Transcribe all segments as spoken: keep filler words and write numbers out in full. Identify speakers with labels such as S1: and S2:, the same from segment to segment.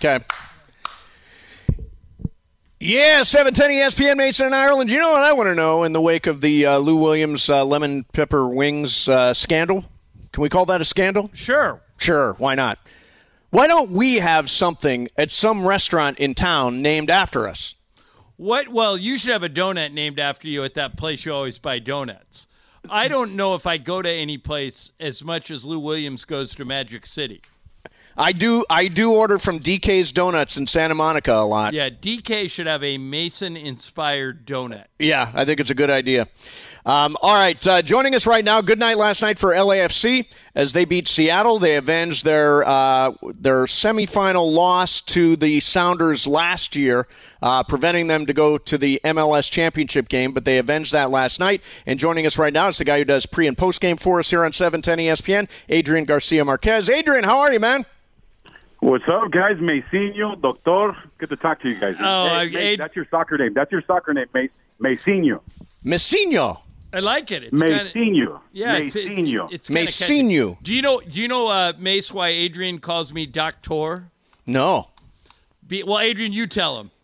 S1: Okay. Yeah, seven ten E S P N, Mason in Ireland. You know what I want to know in the wake of the uh, Lou Williams uh, lemon pepper wings uh, scandal? Can we call that a scandal?
S2: Sure.
S1: Sure, why not? Why don't we have something at some restaurant in town named after us?
S2: What? Well, you should have a donut named after you at that place you always buy donuts. I don't know if I go to any place as much as Lou Williams goes to Magic City.
S1: I do I do order from D K's Donuts in Santa Monica a lot.
S2: Yeah, D K should have a Mason-inspired donut.
S1: Yeah, I think it's a good idea. Um, all right, uh, joining us right now, good night last night for L A F C as they beat Seattle. They avenged their uh, their semifinal loss to the Sounders last year, uh, preventing them to go to the M L S championship game, but they avenged that last night. And joining us right now is the guy who does pre- and post-game for us here on seven ten E S P N, Adrian Garcia-Marquez. Adrian, how are you, man?
S3: What's up, guys? Meicinho, Doctor. Good to talk to you guys.
S2: Oh,
S3: hey,
S2: I,
S3: Mace, that's your soccer name. That's your soccer name, Mace. Meicinho.
S1: Meicinho.
S2: I like it. It's
S3: Meicinho.
S2: Kinda, yeah,
S3: Meicinho.
S2: It's, it's
S1: Meicinho.
S2: Do you know? Do you know, uh, Mace? Why Adrian calls me Doctor?
S1: No.
S2: Be, well, Adrian, you tell him.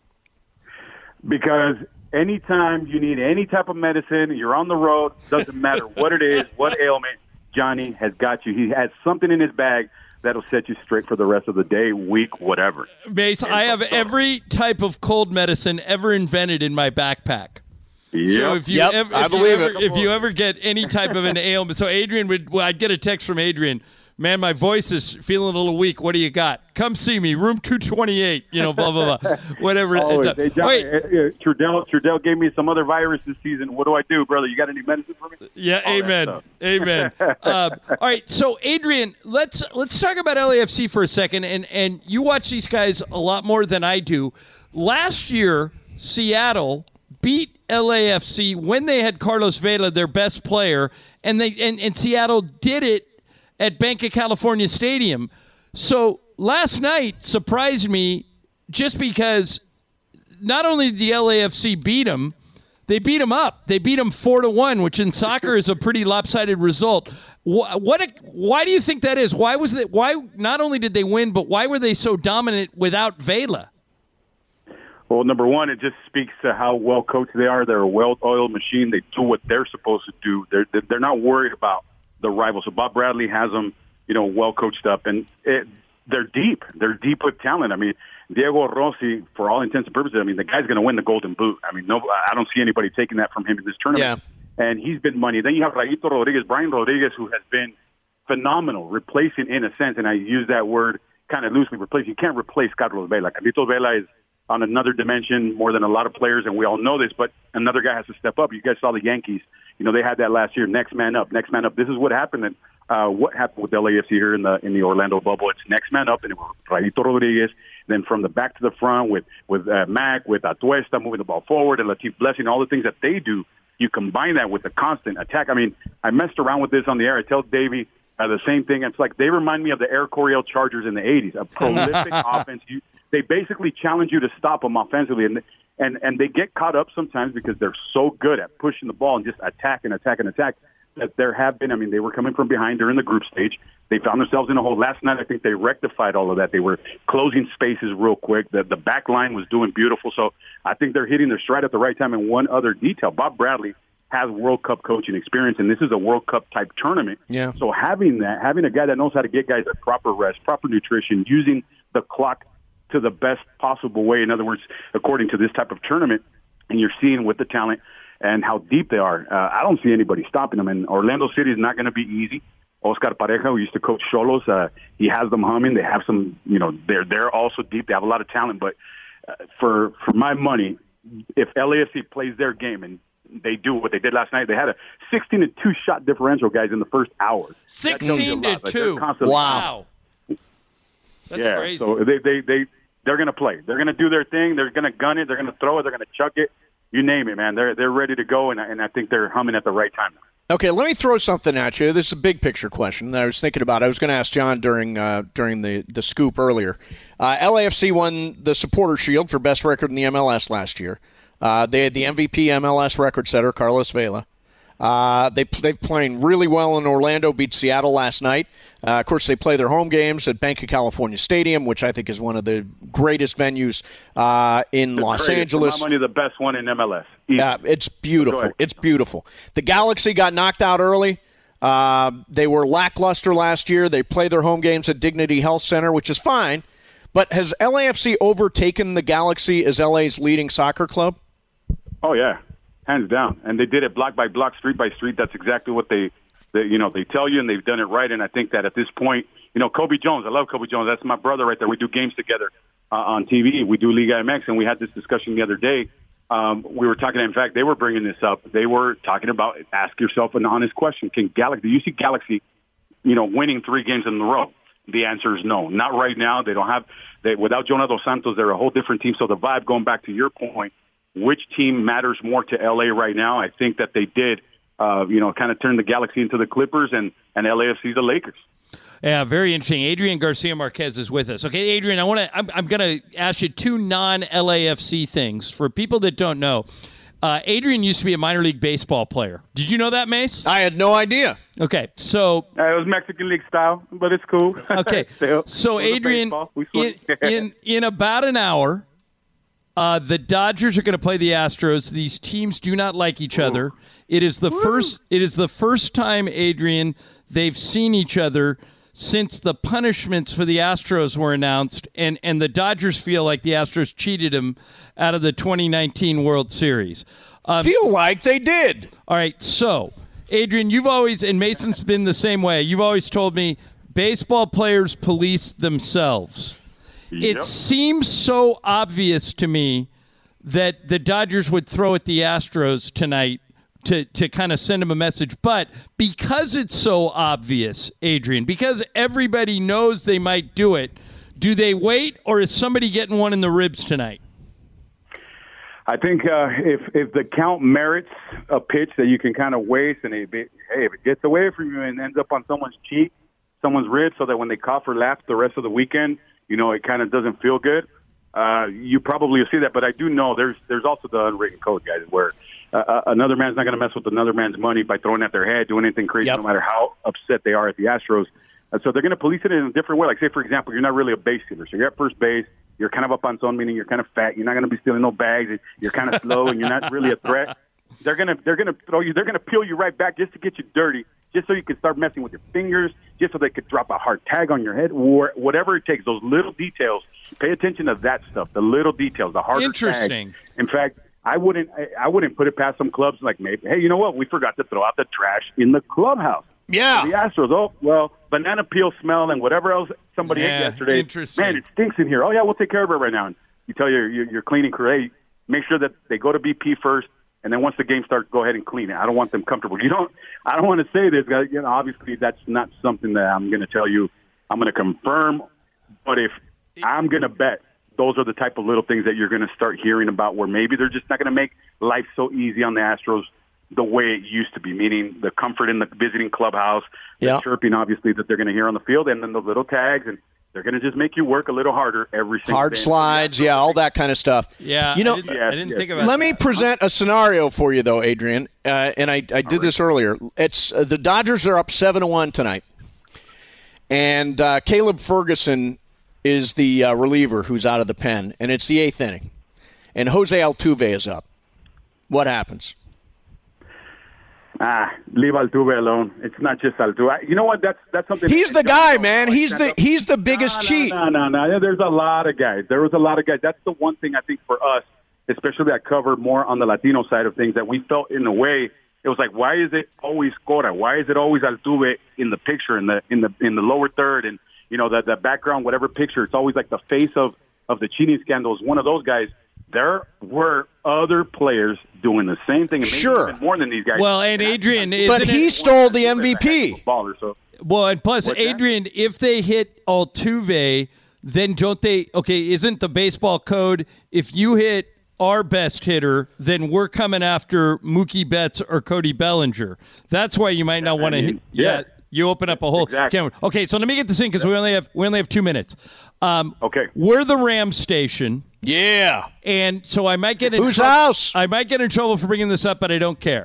S3: Because anytime you need any type of medicine, you're on the road. Doesn't matter what it is, what ailment. Johnny has got you. He has something in his bag that'll set you straight for the rest of the day, week, whatever.
S2: Mace, I have every type of cold medicine ever invented in my backpack.
S3: Yep.
S2: So if you
S1: Yep,
S2: ever, if
S1: I
S2: you
S1: believe
S2: ever,
S1: it.
S2: If you ever get any type of an ailment, so Adrian would, well, I'd get a text from Adrian. Man, my voice is feeling a little weak. What do you got? Come see me, room two twenty-eight. You know, blah blah blah, whatever.
S3: Always.
S2: It's a,
S3: Hey, John,
S2: wait,
S3: uh, uh, Trudell, Trudell gave me some other virus this season. What do I do, brother? You got any medicine for me?
S2: yeah,
S3: All that
S2: amen,
S3: stuff.
S2: amen. uh, all right, so Adrian, let's let's talk about L A F C for a second, and and you watch these guys a lot more than I do. Last year, Seattle beat L A F C when they had Carlos Vela, their best player, and they and, and Seattle did it at Bank of California Stadium. So last night surprised me just because not only did the L A F C beat them, they beat them up. They beat them four to one, which in soccer is a pretty lopsided result. What? what a, why do you think that is? Why was that? Why not only did they win, but why were they so dominant without Vela?
S3: Well, number one, it just speaks to how well coached they are. They're a well-oiled machine. They do what they're supposed to do. They're they're not worried about the rivals. So Bob Bradley has them, you know, well coached up, and it, they're deep. They're deep with talent. I mean, Diego Rossi, for all intents and purposes, I mean, the guy's going to win the Golden Boot. I mean, no, I don't see anybody taking that from him in this tournament. Yeah. And he's been money. Then you have Raito Rodriguez, Brian Rodriguez, who has been phenomenal, replacing in a sense, and I use that word kind of loosely, replace. You can't replace Carlos Vela. Carlitos Vela is on another dimension more than a lot of players, and we all know this, but another guy has to step up. You guys saw the Yankees. You know, they had that last year, next man up, next man up. This is what happened, and uh, what happened with L A F C here in the in the Orlando bubble. It's next man up, and it was Raito Rodriguez. Then from the back to the front with, with uh, Mac, with Atuesta moving the ball forward, and Latif Blessing, all the things that they do, you combine that with the constant attack. I mean, I messed around with this on the air. I tell Davey uh, the same thing. It's like they remind me of the Air Coryell Chargers in the eighties, a prolific offense. You, they basically challenge you to stop them offensively, and and and they get caught up sometimes because they're so good at pushing the ball and just attack and attack and attack that there have been. I mean, they were coming from behind during the group stage. They found themselves in a hole. Last night, I think they rectified all of that. They were closing spaces real quick. The, the back line was doing beautiful. So I think they're hitting their stride at the right time. And one other detail, Bob Bradley has World Cup coaching experience, and this is a World Cup type tournament.
S1: Yeah.
S3: So having that, having a guy that knows how to get guys a proper rest, proper nutrition, using the clock to the best possible way, in other words, according to this type of tournament, and you're seeing with the talent and how deep they are, uh, I don't see anybody stopping them. And Orlando City is not going to be easy. Oscar Pareja, who used to coach Xolos, uh, he has them humming. They have some, you know, they're they're also deep. They have a lot of talent. But uh, for for my money, if L A F C plays their game and they do what they did last night, they had a sixteen to two shot differential, guys, in the first hour.
S2: sixteen to two.
S3: Like
S1: wow.
S2: That's
S3: yeah,
S2: crazy.
S3: So they they they they're going to play. They're going to do their thing. They're going to gun it. They're going to throw it. They're going to chuck it. You name it, man. They're they're ready to go, and and I think they're humming at the right time.
S1: Okay, let me throw something at you. This is a big picture question that I was thinking about. I was going to ask John during uh, during the, the scoop earlier. Uh, L A F C won the Supporter Shield for best record in the M L S last year. Uh, they had the M V P M L S record setter, Carlos Vela. Uh, they they've playing really well in Orlando. Beat Seattle last night. Uh, of course, they play their home games at Bank of California Stadium, which I think is one of the greatest venues uh, in
S3: the
S1: Los
S3: greatest,
S1: Angeles.
S3: For my money, the best one in M L S.
S1: Yeah, uh, it's beautiful. It's beautiful. The Galaxy got knocked out early. Uh, they were lackluster last year. They play their home games at Dignity Health Center, which is fine. But has L A F C overtaken the Galaxy as L A's leading soccer club?
S3: Oh, yeah, hands down. And they did it block by block, street by street. That's exactly what they, they, you know, they tell you, and they've done it right. And I think that at this point, you know, Kobe Jones, I love Kobe Jones. That's my brother right there. We do games together uh, on T V. We do Liga M X, and we had this discussion the other day. Um, we were talking, in fact, they were bringing this up. They were talking about, ask yourself an honest question. Can Galaxy, do you see Galaxy, you know, winning three games in a row? The answer is no. Not right now. They don't have, they, without Jonah Dos Santos, they're a whole different team. So the vibe, going back to your point, which team matters more to L A right now? I think that they did, uh, you know, kind of turn the Galaxy into the Clippers and, and L A F C the Lakers.
S2: Yeah, very interesting. Adrian Garcia Marquez is with us. Okay, Adrian, I want to. I'm, I'm going to ask you two non-L A F C things for people that don't know. Uh, Adrian used to be a minor league baseball player. Did you know that, Mace?
S1: I had no idea.
S2: Okay, so
S3: uh, it was Mexican League style, but it's cool.
S2: Okay, so Adrian, in, in in about an hour, uh, the Dodgers are going to play the Astros. These teams do not like each other. Ooh. It is the Ooh. first. It is the first time, Adrian, they've seen each other since the punishments for the Astros were announced, and, and the Dodgers feel like the Astros cheated them out of the twenty nineteen World Series.
S1: Um, feel like they did.
S2: All right, so, Adrian, you've always, and Mason's been the same way, you've always told me baseball players police themselves. Yep. It seems so obvious to me that the Dodgers would throw at the Astros tonight to, to kind of send them a message. But because it's so obvious, Adrian, because everybody knows they might do it, do they wait, or is somebody getting one in the ribs tonight?
S3: I think uh, if if the count merits a pitch that you can kind of waste, and it, hey, if it gets away from you and ends up on someone's cheek, someone's rib, so that when they cough or laugh the rest of the weekend, you know, it kind of doesn't feel good, uh, you probably will see that. But I do know there's there's also the unwritten code, guys, where uh, another man's not going to mess with another man's money by throwing at their head, doing anything crazy, yep. no matter how upset they are at the Astros. And so they're going to police it in a different way. Like, say, for example, you're not really a base hitter. So you're at first base. You're kind of up on zone, meaning you're kind of fat. You're not going to be stealing no bags. You're kind of slow, and you're not really a threat. They're going to they're going to throw you. They're going to peel you right back just to get you dirty, just so you can start messing with your fingers, just so they could drop a hard tag on your head, or whatever it takes. Those little details. Pay attention to that stuff. The little details, the harder
S2: Interesting.
S3: tags. In fact, I wouldn't I, I wouldn't put it past some clubs like maybe, hey, you know what? We forgot to throw out the trash in the clubhouse.
S1: Yeah.
S3: The Astros, oh, well, banana peel smell and whatever else somebody
S2: yeah,
S3: ate yesterday.
S2: Interesting.
S3: Man, it stinks in here. Oh, yeah, we'll take care of it right now. And you tell your, your, your cleaning crew, hey, make sure that they go to B P first, and then once the game starts, go ahead and clean it. I don't want them comfortable. You don't. I don't want to say this. You know, obviously, that's not something that I'm going to tell you. I'm going to confirm. But if I'm going to bet, those are the type of little things that you're going to start hearing about where maybe they're just not going to make life so easy on the Astros the way it used to be, meaning the comfort in the visiting clubhouse,
S1: yeah.
S3: the chirping, obviously, that they're going to hear on the field, and then the little tags, and they're going to just make you work a little harder every single
S1: Hard
S3: day.
S1: slides, yeah, all that kind of stuff.
S2: Yeah,
S1: you know,
S2: I didn't, I didn't
S3: yes,
S2: think
S3: yes.
S2: about
S1: Let
S2: that.
S1: me present a scenario for you, though, Adrian, uh, and I, I did right. this earlier. It's uh, the Dodgers are up seven to one tonight, and uh, Caleb Ferguson is the uh, reliever who's out of the pen, and it's the eighth inning, and Jose Altuve is up. What happens?
S3: Ah, leave Altuve alone. It's not just Altuve. You know what? That's that's something.
S1: He's the guy, man. He's the he's the biggest
S3: no,
S1: cheat.
S3: No, no, no, no. There's a lot of guys. There was a lot of guys. That's the one thing I think for us, especially that covered more on the Latino side of things, that we felt in a way it was like, why is it always Cora? Why is it always Altuve in the picture in the in the in the lower third and you know the the background, whatever picture? It's always like the face of of the cheating scandal is one of those guys. There were other players doing the same thing, and maybe
S1: sure.
S3: even more than these guys.
S2: Well, and Adrian,
S1: but he
S2: it,
S1: stole the M V P.
S3: Baller, so.
S2: Well, and plus,
S3: What's
S2: Adrian, that? If they hit Altuve, then don't they? Okay, isn't the baseball code if you hit our best hitter, then we're coming after Mookie Betts or Cody Bellinger? That's why you might not want to hit.
S3: Yeah.
S2: yeah. You open up a whole
S3: exactly.
S2: camera. Okay, so let me get this in because we only have we only have two minutes. Um,
S3: okay,
S2: we're the Rams station.
S1: Yeah,
S2: and so I might get in
S1: whose
S2: trouble.
S1: house?
S2: I might get in trouble for bringing this up, but I don't care.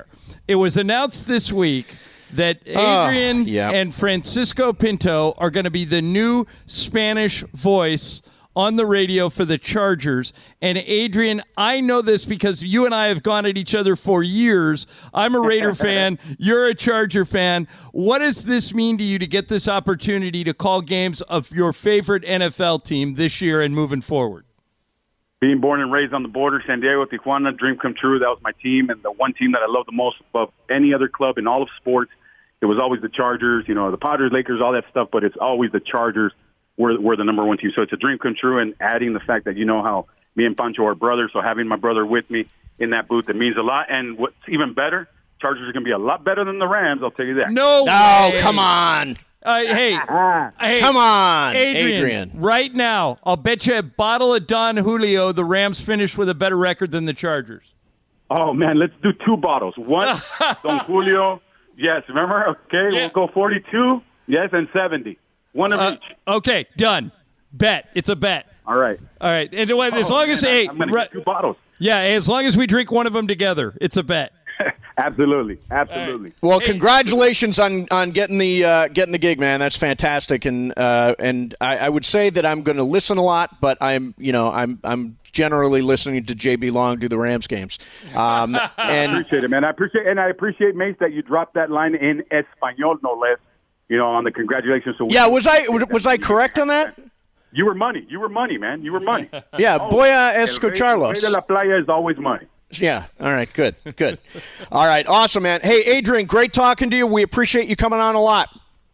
S2: It was announced this week that Adrian
S1: uh, yeah.
S2: and Francisco Pinto are going to be the new Spanish voice on the radio for the Chargers. And Adrian, I know this because you and I have gone at each other for years. I'm a Raider fan. You're a Charger fan. What does this mean to you to get this opportunity to call games of your favorite N F L team this year and moving forward?
S3: Being born and raised on the border, San Diego, Tijuana, dream come true. That was my team, and the one team that I love the most above any other club in all of sports. It was always the Chargers, you know, the Padres, Lakers, all that stuff, but it's always the Chargers. We're, we're the number one team. So it's a dream come true, and adding the fact that you know how me and Pancho are brothers, so having my brother with me in that booth, it means a lot. And what's even better, Chargers are going to be a lot better than the Rams, I'll tell you that.
S2: No
S1: Oh,
S2: way.
S1: come on.
S2: Uh, hey, hey,
S1: Come on,
S2: Adrian,
S1: Adrian.
S2: Right now, I'll bet you a bottle of Don Julio the Rams finished with a better record than the Chargers.
S3: Oh, man, let's do two bottles. One, Don Julio. Yes, remember? Okay,
S2: Yeah.
S3: we'll go forty-two. Yes, and seventy. One of
S2: Uh,
S3: each.
S2: okay, done. Bet. It's a bet.
S3: All right.
S2: All right. And as
S3: Oh,
S2: long
S3: man,
S2: as hey,
S3: I'm going
S2: right-
S3: to get two bottles.
S2: yeah, as long as we drink one of them together, it's a bet.
S3: Absolutely. Absolutely.
S1: Well,
S2: Hey.
S1: congratulations on, on getting the uh, getting the gig, man. That's fantastic, and uh, and I, I would say that I'm going to listen a lot, but I'm you know I'm I'm generally listening to J B Long do the Rams games. Um,
S3: I
S1: and
S3: appreciate it, man. I appreciate and I appreciate, Mace, that you dropped that line in Espanol, no less. You know, on the congratulations. So
S1: yeah, was I was I correct on that?
S3: You were money. You were money, man. You were money.
S1: Yeah,
S3: Oh,
S1: Boya
S3: El Rey-
S1: Escucharlos.
S3: El Rey de la Playa is always money.
S1: Yeah. All right. Good. Good. All right. Awesome, man. Hey, Adrian, great talking to you. We appreciate you coming on a lot.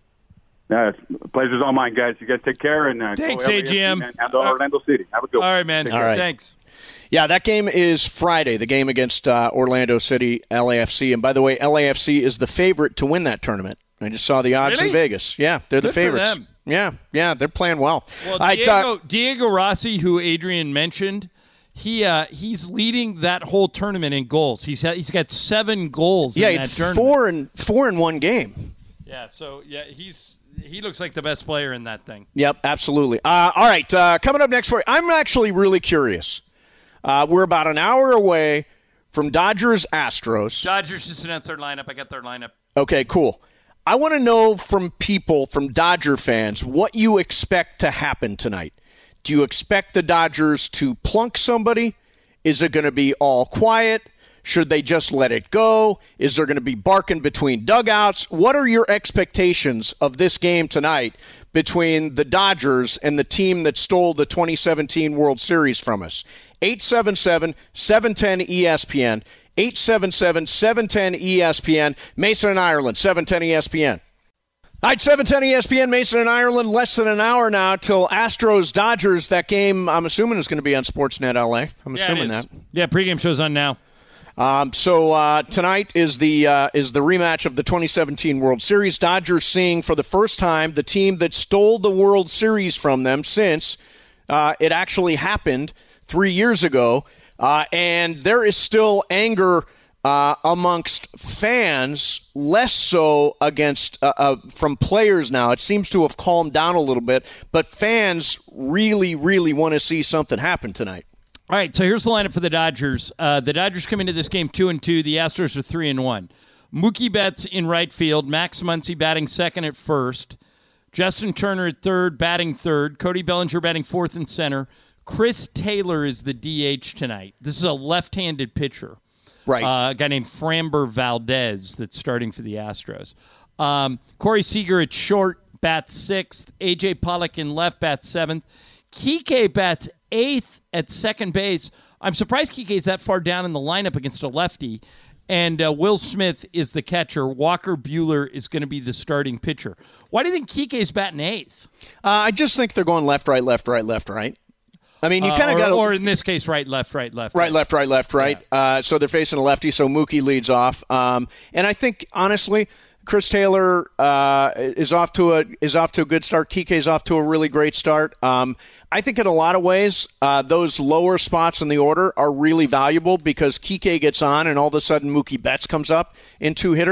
S3: Uh, pleasure's all mine, guys. You guys take care. And uh,
S2: Thanks,
S3: go
S2: A G M.
S3: L A F C, man, and Orlando City. Have a good
S2: All
S3: one.
S2: right, man.
S1: All right.
S2: Thanks.
S1: Yeah, that game is Friday, the game against uh, Orlando City, L A F C. And by the way, L A F C is the favorite to win that tournament. I just saw the odds
S2: Really?
S1: in Vegas. Yeah, they're the
S2: Good for
S1: favorites.
S2: them.
S1: Yeah, yeah, they're playing well.
S2: Well,
S1: All right,
S2: Diego,
S1: uh,
S2: Diego Rossi, who Adrian mentioned, he uh, he's leading that whole tournament in goals. He's had, he's got seven goals
S1: yeah,
S2: in that
S1: it's
S2: tournament.
S1: four and four in one game.
S2: Yeah, so yeah, he's he looks like the best player in that thing.
S1: Yep, absolutely. Uh, all right, uh, coming up next for you, I'm actually really curious. Uh, we're about an hour away from Dodgers Astros.
S2: Dodgers just announced their lineup. I got their lineup.
S1: Okay, cool. I want to know from people, from Dodger fans, what you expect to happen tonight. Do you expect the Dodgers to plunk somebody? Is it going to be all quiet? Should they just let it go? Is there going to be barking between dugouts? What are your expectations of this game tonight between the Dodgers and the team that stole the twenty seventeen World Series from us? eight seven seven, seven one zero, E S P N. eight seven seven, seven one zero, E S P N. Mason and Ireland, seven ten E S P N. All right, seven ten E S P N, Mason and Ireland, less than an hour now till Astros-Dodgers. That game, I'm assuming, is going to be on Sportsnet L A. I'm
S2: Yeah,
S1: assuming
S2: it is.
S1: that.
S2: Yeah, pregame show's on now.
S1: Um, so uh, tonight is the uh, is the rematch of the twenty seventeen World Series. Dodgers seeing for the first time the team that stole the World Series from them since uh, it actually happened three years ago. Uh, and there is still anger uh, amongst fans, less so against uh, uh, from players now. It seems to have calmed down a little bit, but fans really, really want to see something happen tonight.
S2: All right, so here's the lineup for the Dodgers. Uh, the Dodgers come into this game two and two. The Astros are three and one. Mookie Betts in right field. Max Muncy batting second at first. Justin Turner at third, batting third. Cody Bellinger batting fourth and center. Chris Taylor is the D H tonight. This is a left-handed pitcher.
S1: Right.
S2: Uh, a guy named Framber Valdez that's starting for the Astros. Um, Corey Seager at short, bats sixth. A J Pollock in left, bats seventh. Kike bats eighth at second base. I'm surprised Kike's that far down in the lineup against a lefty. And uh, Will Smith is the catcher. Walker Buehler is going to be the starting pitcher. Why do you think Kike's batting eighth?
S1: Uh, I just think they're going left, right, left, right, left, right. I mean, you kind of
S2: uh,
S1: got to...
S2: Or in this case, right, left, right, left.
S1: Right, left, right, left, right.
S2: Yeah.
S1: Uh, so they're facing a lefty, so Mookie leads off. Um, and I think, honestly, Chris Taylor uh, is off to a is off to a good start. Kike's off to a really great start. Um, I think in a lot of ways, uh, those lower spots in the order are really valuable because Kike gets on and all of a sudden Mookie Betts comes up in two hitters.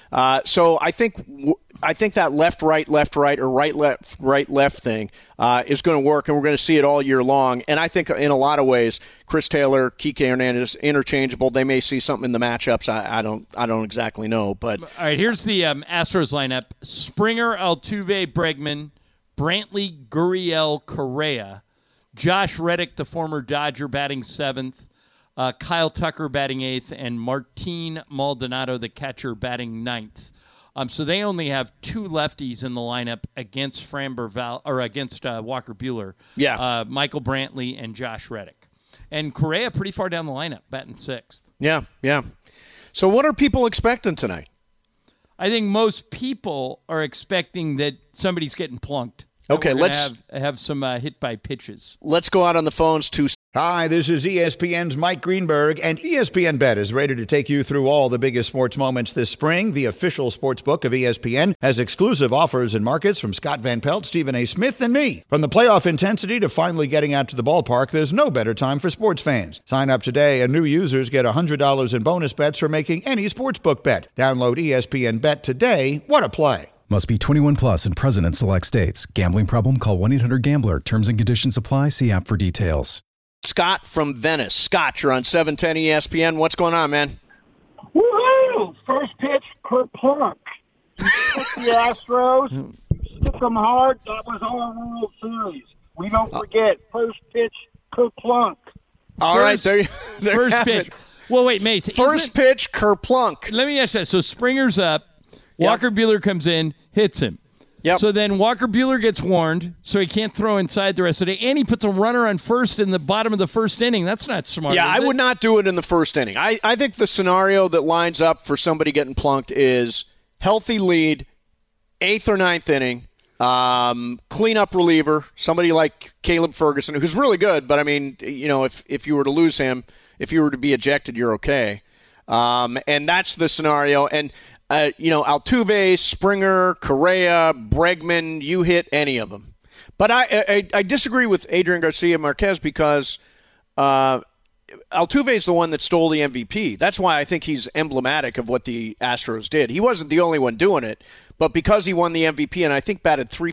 S1: Uh, so I think I think that left right left right or right left right left thing uh, is going to work, and we're going to see it all year long. And I think in a lot of ways, Chris Taylor, Kike Hernandez, interchangeable. They may see something in the matchups. I, I don't I don't exactly know. But
S2: all right, here's the um, Astros lineup: Springer, Altuve, Bregman, Brantley, Gurriel, Correa, Josh Reddick, the former Dodger, batting seventh. Uh, Kyle Tucker batting eighth, and Martin Maldonado, the catcher, batting ninth. Um, so they only have two lefties in the lineup against Framber Val or against uh, Walker Buehler.
S1: Yeah,
S2: uh, Michael Brantley and Josh Reddick, and Correa pretty far down the lineup, batting sixth.
S1: Yeah, yeah. So what are people expecting tonight?
S2: I think most people are expecting that somebody's getting plunked.
S1: Okay, let's
S2: have, have some uh, hit by pitches.
S1: Let's go out on the phones to.
S4: Hi, this is E S P N's Mike Greenberg, and E S P N Bet is ready to take you through all the biggest sports moments this spring. The official sports book of E S P N has exclusive offers and markets from Scott Van Pelt, Stephen A. Smith, and me. From the playoff intensity to finally getting out to the ballpark, there's no better time for sports fans. Sign up today, and new users get one hundred dollars in bonus bets for making any sportsbook bet. Download E S P N Bet today. What a play.
S5: Must be twenty-one plus and present in select states. Gambling problem? Call one eight hundred gambler. Terms and conditions apply. See app for details.
S1: Scott from Venice. Scott, you're on seven ten E S P N. What's going on, man?
S6: Woohoo! First pitch, Kerplunk. You stick the Astros, you stick them hard. That was our World Series. We don't forget. First pitch, Kerplunk.
S1: All
S2: first,
S1: right, there you there
S2: First
S1: have
S2: pitch.
S1: it.
S2: Well, wait, Mace.
S1: First pitch, Kerplunk.
S2: Let me ask you that. So Springer's up. Walker
S1: Yep.
S2: Buehler comes in, hits him.
S1: Yep.
S2: So then Walker Buehler gets warned, so he can't throw inside the rest of the day, and he puts a runner on first in the bottom of the first inning. That's not smart.
S1: Yeah,
S2: is
S1: I
S2: it?
S1: would not do it in the first inning. I, I think the scenario that lines up for somebody getting plunked is healthy lead, eighth or ninth inning, um, cleanup reliever, somebody like Caleb Ferguson, who's really good, but I mean, you know, if, if you were to lose him, if you were to be ejected, you're okay. Um, and that's the scenario. And Uh, you know, Altuve, Springer, Correa, Bregman, you hit any of them. But I I, I disagree with Adrian Garcia Marquez because uh, Altuve is the one that stole the M V P. That's why I think he's emblematic of what the Astros did. He wasn't the only one doing it, but because he won the M V P and I think batted three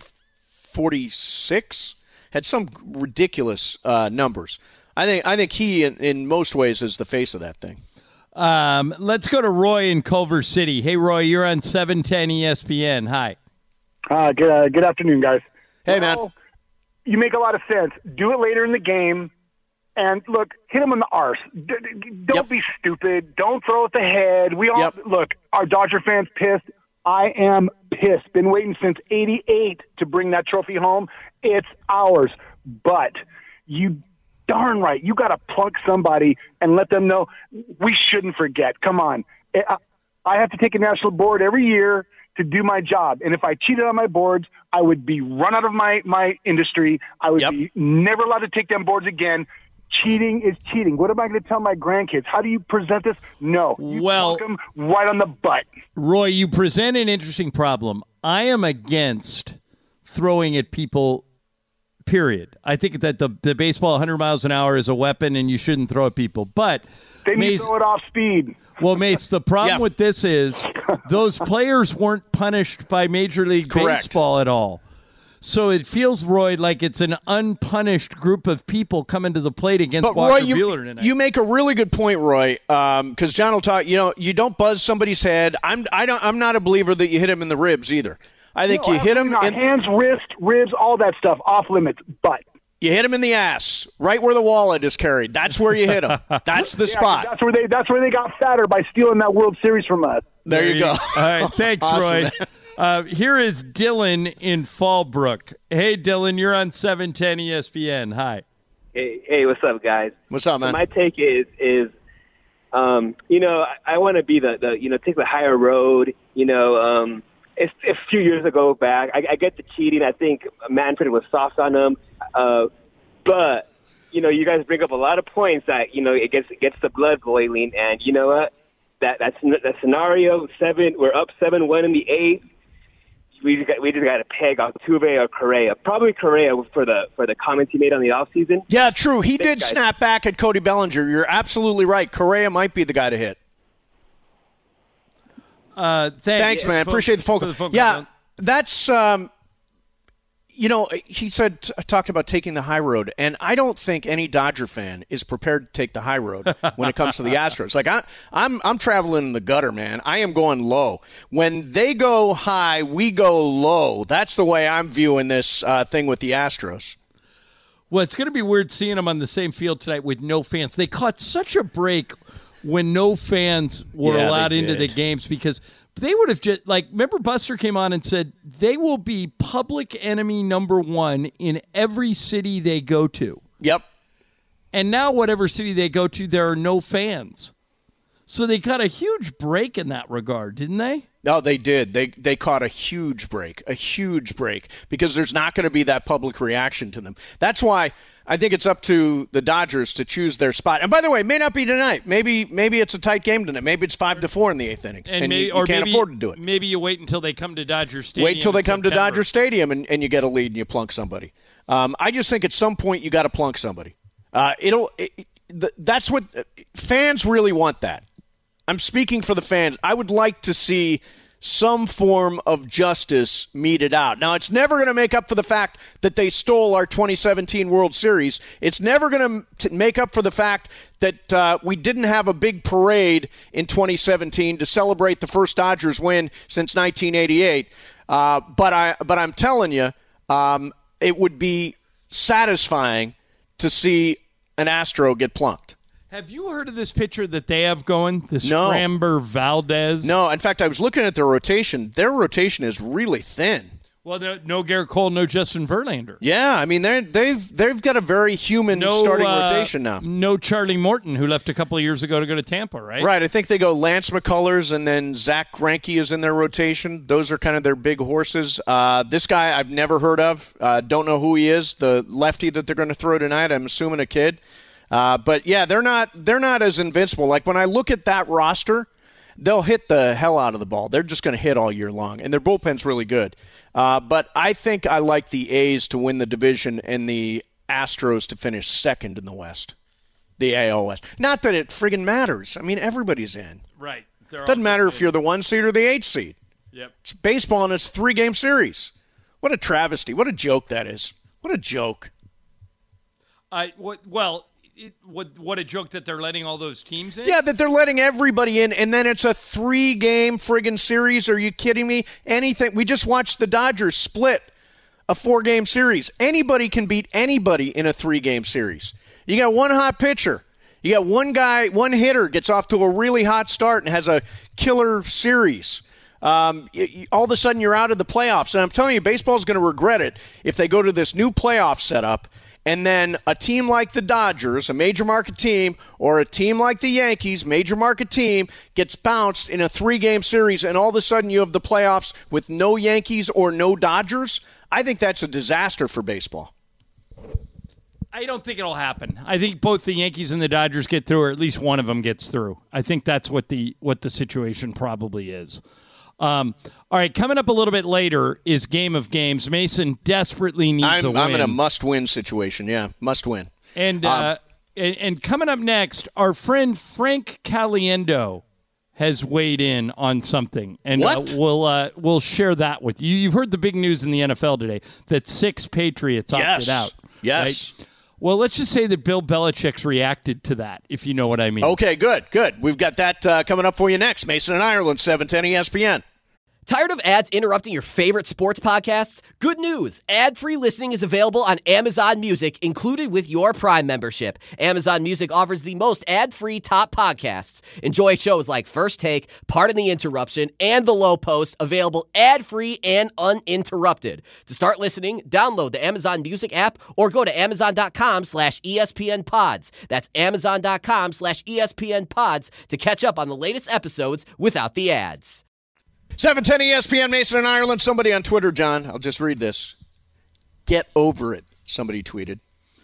S1: forty-six, had some ridiculous uh, numbers. I think I think he, in, in most ways, is the face of that thing.
S2: Um, let's go to Roy in Culver City. Hey, Roy, you're on seven ten E S P N. Hi.
S6: Uh, good, uh, good afternoon, guys.
S1: Hey, man.
S6: Well, you make a lot of sense. Do it later in the game. And, look, hit him in the arse. D- d- don't
S1: Yep.
S6: be stupid. Don't throw at the head. We all
S1: Yep.
S6: Look, our Dodger fans pissed. I am pissed. Been waiting since eighty-eight to bring that trophy home. It's ours. But you darn right, you got to plunk somebody and let them know we shouldn't forget. Come on. I, I have to take a national board every year to do my job. And if I cheated on my boards, I would be run out of my, my industry. I would
S1: Yep.
S6: be never allowed to take them boards again. Cheating is cheating. What am I going to tell my grandkids? How do you present this? No. You
S2: Well-
S6: plunk them right on the butt.
S2: Roy, you present an interesting problem. I am against throwing at people, period. I think that the, the baseball one hundred miles an hour is a weapon and you shouldn't throw at people. But,
S6: Then you
S2: Mace,
S6: throw it off speed.
S2: well, Mace, the problem
S1: Yeah.
S2: with this is those players weren't punished by Major League
S1: Correct.
S2: Baseball at all. So it feels, Roy, like it's an unpunished group of people coming to the plate against
S1: But
S2: Walker
S1: Roy, you,
S2: Buehler tonight.
S1: you make a really good point, Roy. Because um, John will talk. You know, you don't buzz somebody's head. I'm I don't. I'm not a believer that you hit him in the ribs either. I think
S6: No,
S1: you hit him
S6: absolutely
S1: in
S6: not. Hands, wrist, ribs, all that stuff off limits. But
S1: you hit him in the ass, right where the wallet is carried. That's where you hit him. That's the
S6: yeah,
S1: spot.
S6: that's where they that's where they got fatter by stealing that World Series from us.
S1: There, you go.
S2: All right, thanks,
S1: Awesome,
S2: Roy.
S1: man.
S2: Uh, here is Dylan in Fallbrook. Hey, Dylan, you're on seven ten E S P N. Hi.
S7: Hey, hey, what's up, guys?
S1: What's up,
S7: So
S1: man?
S7: my take is is, um, you know, I, I want to be the, the, you know, take the higher road. You know, um, it's, it's a few years ago back. I, I get the cheating. I think Manfred was soft on him, uh, but you know, you guys bring up a lot of points that you know it gets it gets the blood boiling, and you know what? That that's that scenario seven. We're up seven one in the eighth. We just got, we just got to peg Altuve or Correa. Probably Correa for the for the comments he made on the offseason.
S1: Yeah, true. He
S7: Thanks,
S1: did
S7: guys.
S1: snap back at Cody Bellinger. You're absolutely right. Correa might be the guy to hit.
S2: Uh, thank,
S1: Thanks, man.
S2: for,
S1: Appreciate the phone call.
S2: the phone
S1: yeah,
S2: call.
S1: that's, um, you know, he said, t- talked about taking the high road, and I don't think any Dodger fan is prepared to take the high road when it comes to the Astros. Like, I, I'm I'm traveling in the gutter, man. I am going low. When they go high, we go low. That's the way I'm viewing this uh, thing with the Astros.
S2: Well, it's going to be weird seeing them on the same field tonight with no fans. They caught such a break when no fans were
S1: Yeah,
S2: allowed
S1: they
S2: into the
S1: did.
S2: games because they would have just, like, remember Buster came on and said they will be public enemy number one in every city they go to.
S1: Yep.
S2: And now whatever city they go to, there are no fans. So they got a huge break in that regard, didn't they?
S1: No, they did. They they caught a huge break, a huge break, because there's not going to be that public reaction to them. That's why I think it's up to the Dodgers to choose their spot. And by the way, it may not be tonight. Maybe maybe it's a tight game tonight. Maybe it's five to four in the eighth inning, and,
S2: And maybe,
S1: you, you
S2: or
S1: can't
S2: maybe,
S1: afford to do it.
S2: Maybe you wait until they come to Dodger Stadium.
S1: Wait till they
S2: in
S1: come to
S2: September.
S1: Dodger Stadium and, and you get a lead and you plunk somebody. Um, I just think at some point you got to plunk somebody. Uh, it'll. It, it, that's what fans really want. That I'm speaking for the fans. I would like to see some form of justice meted out. Now, it's never going to make up for the fact that they stole our twenty seventeen World Series. It's never going to make up for the fact that uh, we didn't have a big parade in twenty seventeen to celebrate the first Dodgers win since nineteen eighty-eight. Uh, but I, but I'm telling you, um, it would be satisfying to see an Astro get plunked.
S2: Have you heard of this pitcher that they have going? The
S1: No.
S2: Framber Valdez?
S1: No, in fact, I was looking at their rotation. Their rotation is really thin.
S2: Well, no, no Garrett Cole, no Justin Verlander.
S1: Yeah, I mean they they've they've got a very human
S2: No
S1: starting
S2: uh,
S1: rotation now.
S2: No Charlie Morton, who left a couple of years ago to go to Tampa, right?
S1: Right, I think they go Lance McCullers and then Zach Greinke is in their rotation. Those are kind of their big horses. Uh, this guy I've never heard of. Uh, don't know who he is. The lefty that they're going to throw tonight, I'm assuming a kid. Uh, but yeah, they're not they're not as invincible. Like when I look at that roster, they'll hit the hell out of the ball. They're just going to hit all year long, and their bullpen's really good. Uh, but I think I like the A's to win the division and the Astros to finish second in the West, the A L West. Not that it friggin' matters. I mean, everybody's in.
S2: Right. They're all
S1: Doesn't matter if
S2: good.
S1: you're the one seed or the eight seed.
S2: Yep.
S1: It's baseball and it's a three-game series. What a travesty. What a joke that is. What a joke.
S2: I what, well, it, what what a joke that they're letting all those teams in.
S1: Yeah, that they're letting everybody in, and then it's a three-game friggin' series. Are you kidding me? Anything. We just watched the Dodgers split a four-game series. Anybody can beat anybody in a three-game series. You got one hot pitcher. You got one guy, one hitter gets off to a really hot start and has a killer series. Um, y- y- all of a sudden, you're out of the playoffs. And I'm telling you, baseball's going to regret it if they go to this new playoff setup and then a team like the Dodgers, a major market team, or a team like the Yankees, major market team, gets bounced in a three-game series, and all of a sudden you have the playoffs with no Yankees or no Dodgers. I think that's a disaster for baseball.
S2: I don't think it'll happen. I think both the Yankees and the Dodgers get through, or at least one of them gets through. I think that's what the what the situation probably is. Um, all right, coming up a little bit later is Game of Games. Mason desperately needs
S1: I'm,
S2: a win.
S1: I'm in a must-win situation. Yeah, must win.
S2: And,
S1: Um,
S2: uh, and and coming up next, our friend Frank Caliendo has weighed in on something, and
S1: What?
S2: Uh, we'll uh, we'll share that with you. You've heard the big news in the N F L today that six Patriots opted
S1: Yes.
S2: out.
S1: Yes.
S2: Right? Well, let's just say that Bill Belichick's reacted to that, if you know what I mean.
S1: Okay, good, good. We've got that uh, coming up for you next. Mason and Ireland, seven ten E S P N.
S8: Tired of ads interrupting your favorite sports podcasts? Good news! Ad-free listening is available on Amazon Music, included with your Prime membership. Amazon Music offers the most ad-free top podcasts. Enjoy shows like First Take, Pardon the Interruption, and The Low Post, available ad-free and uninterrupted. To start listening, download the Amazon Music app or go to amazon.com slash ESPN pods. That's amazon.com slash ESPN pods to catch up on the latest episodes without the ads.
S1: seven ten E S P N, Mason and Ireland. Somebody on Twitter, John, I'll just read this. Get over it, somebody tweeted.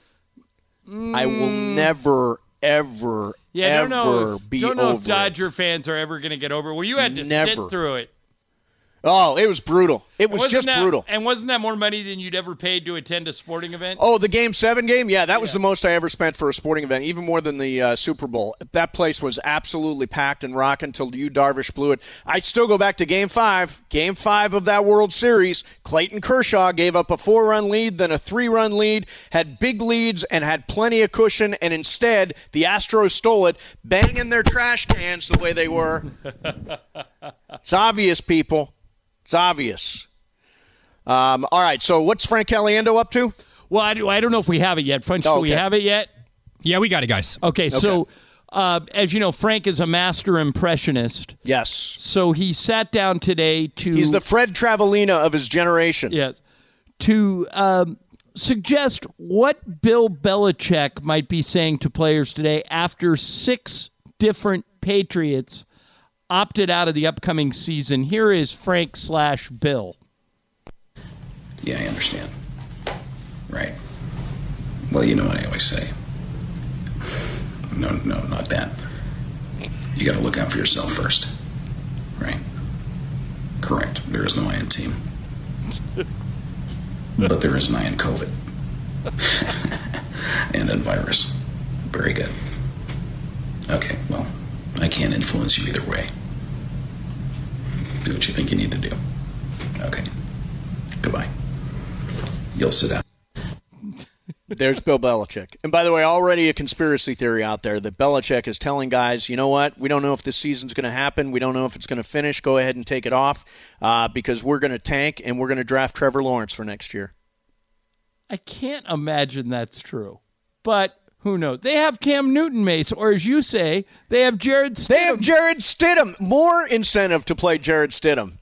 S1: Mm. I will never, ever,
S2: yeah,
S1: ever
S2: don't know if,
S1: be
S2: don't know
S1: over
S2: if Dodger
S1: it.
S2: fans are ever going to get over it. Well, you had to
S1: Never.
S2: sit through it.
S1: Oh, it was brutal. It was
S2: Wasn't
S1: just
S2: that,
S1: brutal.
S2: And wasn't that more money than you'd ever paid to attend a sporting event?
S1: Oh, the Game seven game? Yeah, that was
S2: Yeah.
S1: the most I ever spent for a sporting event, even more than the uh, Super Bowl. That place was absolutely packed and rocking until Yu Darvish blew it. I still go back to Game five. Game five of that World Series. Clayton Kershaw gave up a four-run lead, then a three-run lead, had big leads, and had plenty of cushion, and instead the Astros stole it, banging their trash cans the way they were. It's obvious, people. It's obvious. Um, all right, so what's Frank Caliendo up to?
S2: Well, I, do, I don't know if we have it yet. French,
S1: Oh,
S2: do we
S1: okay.
S2: have it yet?
S9: Yeah, we got it, guys.
S2: Okay, so uh, as you know, Frank is a master impressionist.
S1: Yes.
S2: So he sat down today to...
S1: He's the Fred Travellina of his generation.
S2: Yes. To um, suggest what Bill Belichick might be saying to players today after six different Patriots opted out of the upcoming season. Here is Frank slash Bill.
S10: Yeah, I understand. Right. Well, you know what I always say. No, no, not that. You got to look out for yourself first. Right? Correct. There is no I in team. But there is an I in COVID. And in virus. Very good. Okay, well, I can't influence you either way. Do what you think you need to do. Okay. Goodbye. You'll sit down.
S1: There's Bill Belichick. And by the way, already a conspiracy theory out there that Belichick is telling guys, you know what, we don't know if this season's going to happen. We don't know if it's going to finish. Go ahead and take it off uh, because we're going to tank and we're going to draft Trevor Lawrence for next year.
S2: I can't imagine that's true. But who knows? They have Cam Newton, Mace, or as you say, they have Jared Stidham.
S1: They have Jared Stidham. More incentive to play Jared Stidham.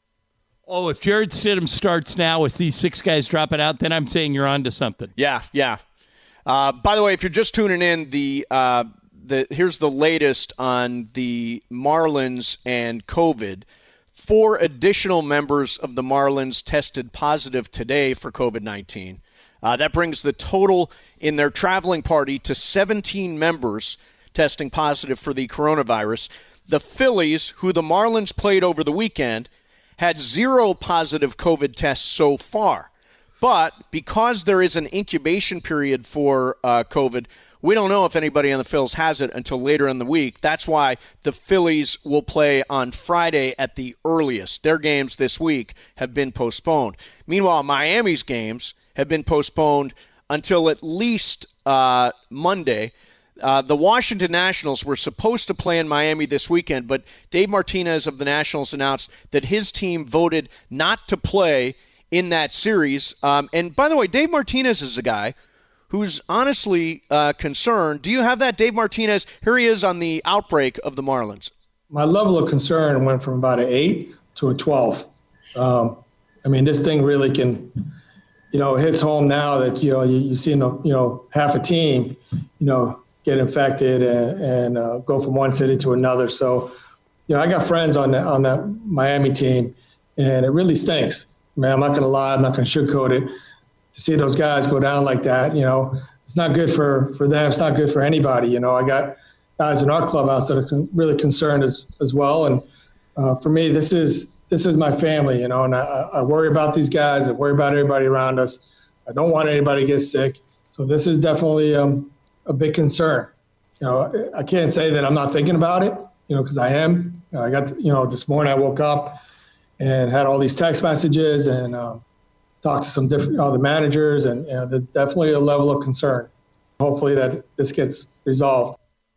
S2: Oh, if Jared Stidham starts now with these six guys dropping out, then I'm saying you're on to something.
S1: Yeah, yeah. Uh, by the way, if you're just tuning in, the uh, the here's the latest on the Marlins and COVID. Four additional members of the Marlins tested positive today for COVID nineteen. Uh, that brings the total in their traveling party to seventeen members testing positive for the coronavirus. The Phillies, who the Marlins played over the weekend, had zero positive COVID tests so far. But because there is an incubation period for uh, COVID, we don't know if anybody on the Phils has it until later in the week. That's why the Phillies will play on Friday at the earliest. Their games this week have been postponed. Meanwhile, Miami's games have been postponed until at least uh, Monday. Uh, the Washington Nationals were supposed to play in Miami this weekend, but Dave Martinez of the Nationals announced that his team voted not to play in that series. Um, and by the way, Dave Martinez is a guy who's honestly uh, concerned. Do you have that, Dave Martinez? Here he is on the outbreak of the Marlins.
S11: My level of concern went from about an eight to a twelve. Um, I mean, this thing really can, you know, hits home now that, you know, you, you see, you know, half a team, you know, get infected and, and uh, go from one city to another. So, you know, I got friends on that, on that Miami team, and it really stinks. Man, I'm not going to lie. I'm not going to sugarcoat it. To see those guys go down like that, you know, it's not good for, for them. It's not good for anybody. You know, I got guys in our clubhouse that are con- really concerned as, as well. And uh, for me, this is this is my family, you know, and I, I worry about these guys. I worry about everybody around us. I don't want anybody to get sick. So this is definitely um, a big concern. You know, I can't say that I'm not thinking about it, you know, because I am. I got, you know, this morning I woke up and had all these text messages and um, talked to some different other managers, and you know, there's definitely a level of concern. Hopefully that this gets resolved.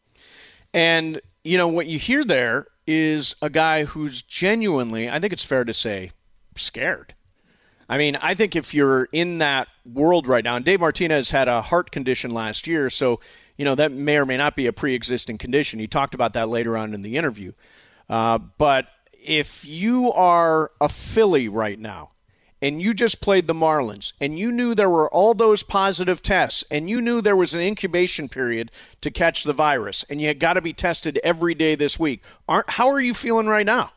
S1: And, you know, what you hear there is a guy who's genuinely, I think it's fair to say, scared. I mean, I think if you're in that world right now, and Dave Martinez had a heart condition last year, so, you know, that may or may not be a pre-existing condition. He talked about that later on in the interview. Uh, but if you are a Philly right now, and you just played the Marlins, and you knew there were all those positive tests, and you knew there was an incubation period to catch the virus, and you had got to be tested every day this week, aren't, how are you feeling right now?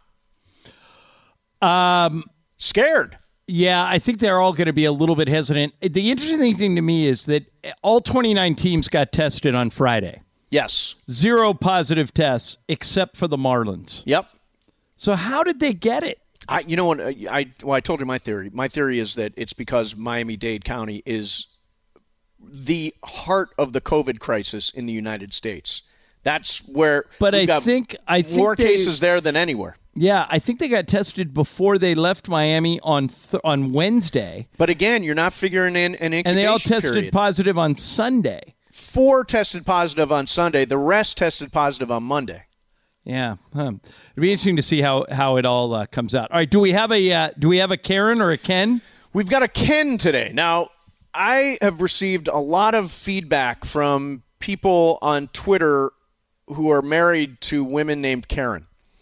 S2: Um,
S1: Scared.
S2: Yeah, I think they're all going to be a little bit hesitant. The interesting thing to me is that all twenty-nine teams got tested on Friday.
S1: Yes.
S2: Zero positive tests except for the Marlins.
S1: Yep.
S2: So how did they get it?
S1: I, you know what? I well, I told you my theory. My theory is that it's because Miami-Dade County is the heart of the COVID crisis in the United States. That's where.
S2: But
S1: we've
S2: I
S1: got
S2: think I think
S1: more
S2: they,
S1: cases there than anywhere.
S2: Yeah, I think they got tested before they left Miami on th- on Wednesday.
S1: But again, you're not figuring in an incubation
S2: and they all tested
S1: period.
S2: positive on Sunday.
S1: Four tested positive on Sunday. The rest tested positive on Monday.
S2: Yeah, huh. It'd be interesting to see how, how it all uh, comes out. All right, do we have a uh, do we have a Karen or a Ken?
S1: We've got a Ken today. Now, I have received a lot of feedback from people on Twitter who are married to women named Karen.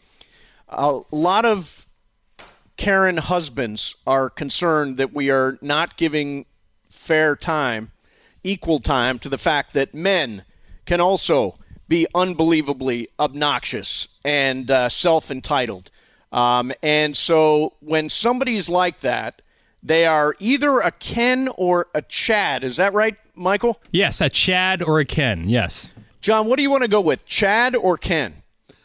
S1: A lot of Karen husbands are concerned that we are not giving fair time, equal time to the fact that men can also be unbelievably obnoxious and uh, self-entitled. Um, and so when somebody's like that, they are either a Ken or a Chad. Is that right, Michael?
S9: Yes, a Chad or a Ken, yes.
S1: John, what do you want to go with, Chad or Ken?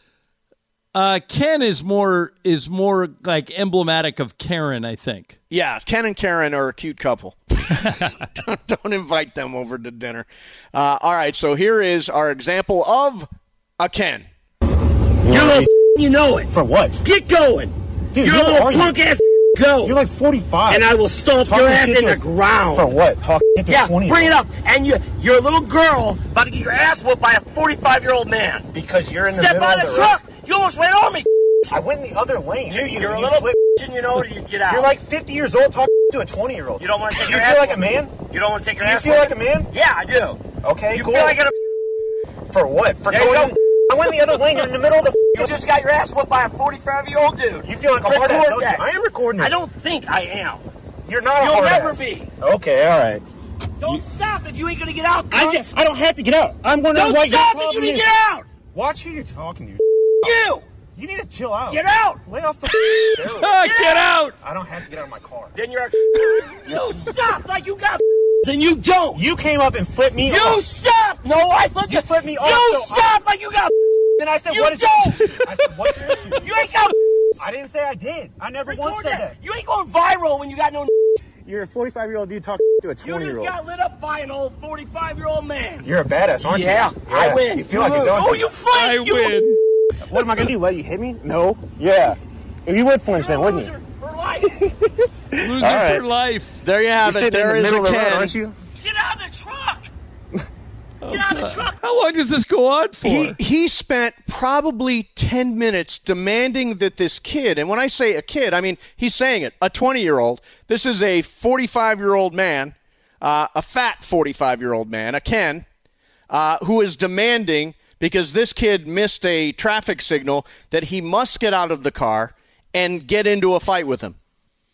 S2: Uh, Ken is more is more like emblematic of Karen, I think.
S1: Yeah, Ken and Karen are a cute couple. don't, don't invite them over to dinner. Uh, all right, so here is our example of a Ken.
S12: You're a little you know it.
S13: For what?
S12: Get going.
S13: Dude,
S12: you're, you're a little punk ass go.
S13: You're like forty-five.
S12: And I will stomp
S13: Talk
S12: your ass in
S13: a,
S12: the ground.
S13: For what? Talk to
S12: yeah,
S13: a twenty
S12: bring it up. And you, you're a little girl about to get your ass whooped by a forty-five-year-old man.
S13: Because you're in the
S12: Step
S13: middle
S12: out
S13: of
S12: the
S13: the
S12: truck.
S13: road.
S12: You almost ran over me.
S13: I went in the other lane.
S12: Dude,
S13: you,
S12: you're
S13: you
S12: a little
S13: flip.
S12: and you know you get out.
S13: You're like fifty years old talking to a twenty-year-old.
S12: You don't want to take
S13: do
S12: your
S13: you
S12: ass
S13: feel like a
S12: whooping?
S13: man?
S12: You don't want to take your
S13: do
S12: ass
S13: Do you feel
S12: whooping?
S13: like a man?
S12: Yeah, I do.
S13: Okay,
S12: you
S13: cool.
S12: feel like a
S13: For what? For
S12: there
S13: going
S12: you
S13: I went in the other lane. You're in the middle of the
S12: You just got your ass whooped by a forty-five-year-old dude.
S13: You feel like a hard ass, don't you? I am recording it.
S12: I don't think I am.
S13: You're not a
S12: You'll
S13: hard
S12: never
S13: ass.
S12: be.
S13: Okay, all right.
S12: Don't you, stop if you ain't gonna get out.
S13: I guess I don't have to get out. I'm wondering
S12: Don't
S13: why
S12: stop
S13: you're
S12: if you
S13: talking
S12: didn't
S13: to
S12: get out.
S13: Watch who you're talking to.
S12: You.
S13: You need to chill out.
S12: Get out.
S13: Lay off the
S2: ah,
S12: get,
S2: get out.
S13: I don't have to get out of my car.
S12: Then you're a You stop like you got and you don't.
S13: You came up and flipped me
S12: you
S13: off.
S12: You stop. No, I flipped
S13: you. You flipped me off.
S12: You
S13: so
S12: stop
S13: I,
S12: like you got
S13: And I said,
S12: you
S13: what is
S12: don't.
S13: it? I said, what's your issue?
S12: You ain't got
S13: I didn't say I did. I never
S12: Record
S13: once said that.
S12: that. You ain't going viral when you got no
S13: You're a forty-five-year-old dude talking to a twenty-year-old.
S12: You just got lit up by an old forty-five-year-old man.
S13: You're a badass, aren't
S12: yeah,
S13: you?
S12: Yeah, I win.
S13: You feel
S12: you
S13: like
S12: lose.
S13: it, don't
S12: Oh,
S13: you?
S12: you flinch.
S2: I
S12: you
S2: win.
S13: What am I going to do, let you hit me? No. Yeah. You would flinch then, wouldn't you?
S12: For life.
S2: Loser
S13: right.
S2: for life.
S1: There you have
S13: You're
S1: it. There
S13: in the
S1: is
S13: middle
S1: a
S13: of the road,
S1: Ken.
S13: aren't you?
S12: Get out of the truck. Get out of the truck.
S2: How long does this go on for?
S1: He, he spent probably ten minutes demanding that this kid, and when I say a kid, I mean, he's saying it, a twenty-year-old. This is a forty-five-year-old man, uh, a fat forty-five-year-old man, a Ken, uh, who is demanding, because this kid missed a traffic signal, that he must get out of the car and get into a fight with him.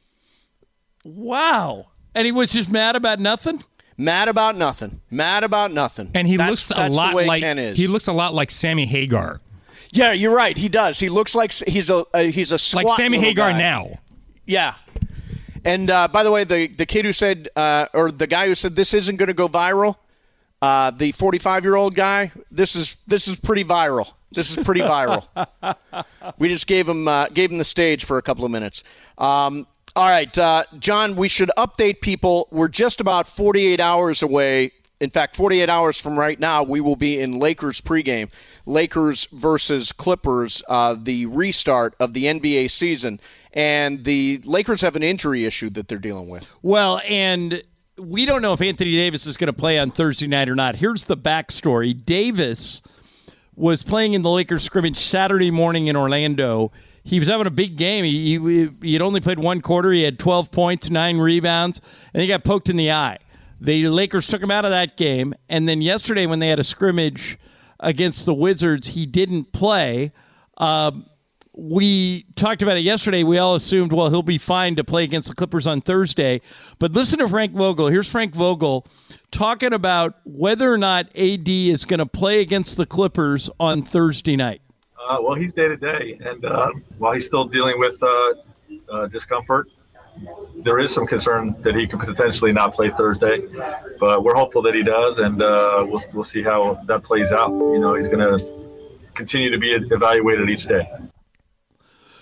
S2: Wow. And he was just mad about nothing?
S1: Mad about nothing. Mad about nothing.
S9: And he
S1: that's,
S9: looks a
S1: that's
S9: lot
S1: the way
S9: like
S1: Ken is.
S9: he looks a lot like Sammy Hagar.
S1: Yeah, you're right. He does. He looks like he's a uh, he's a squat
S9: like Sammy
S1: little
S9: Hagar
S1: guy.
S9: now.
S1: Yeah. And uh, by the way, the the kid who said uh, or the guy who said this isn't going to go viral, uh, the forty-five-year-old guy, this is this is pretty viral. This is pretty viral. We just gave him uh, gave him the stage for a couple of minutes. Um, all right, uh, John, we should update people. We're just about forty-eight hours away. In fact, forty-eight hours from right now, we will be in Lakers pregame. Lakers versus Clippers, uh, the restart of the N B A season. And the Lakers have an injury issue that they're dealing with.
S2: Well, and we don't know if Anthony Davis is going to play on Thursday night or not. Here's the backstory. Davis was playing in the Lakers scrimmage Saturday morning in Orlando. He was having a big game. He, he, he had only played one quarter. He had twelve points, nine rebounds, and he got poked in the eye. The Lakers took him out of that game, and then yesterday when they had a scrimmage against the Wizards, he didn't play. Um, we talked about it yesterday. We all assumed, well, he'll be fine to play against the Clippers on Thursday. But listen to Frank Vogel. Here's Frank Vogel talking about whether or not A D is going to play against the Clippers on Thursday night.
S14: Uh, well, he's day-to-day, and uh, while he's still dealing with uh, uh, discomfort, there is some concern that he could potentially not play Thursday, but we're hopeful that he does, and uh, we'll we'll see how that plays out. You know, he's going to continue to be evaluated each day.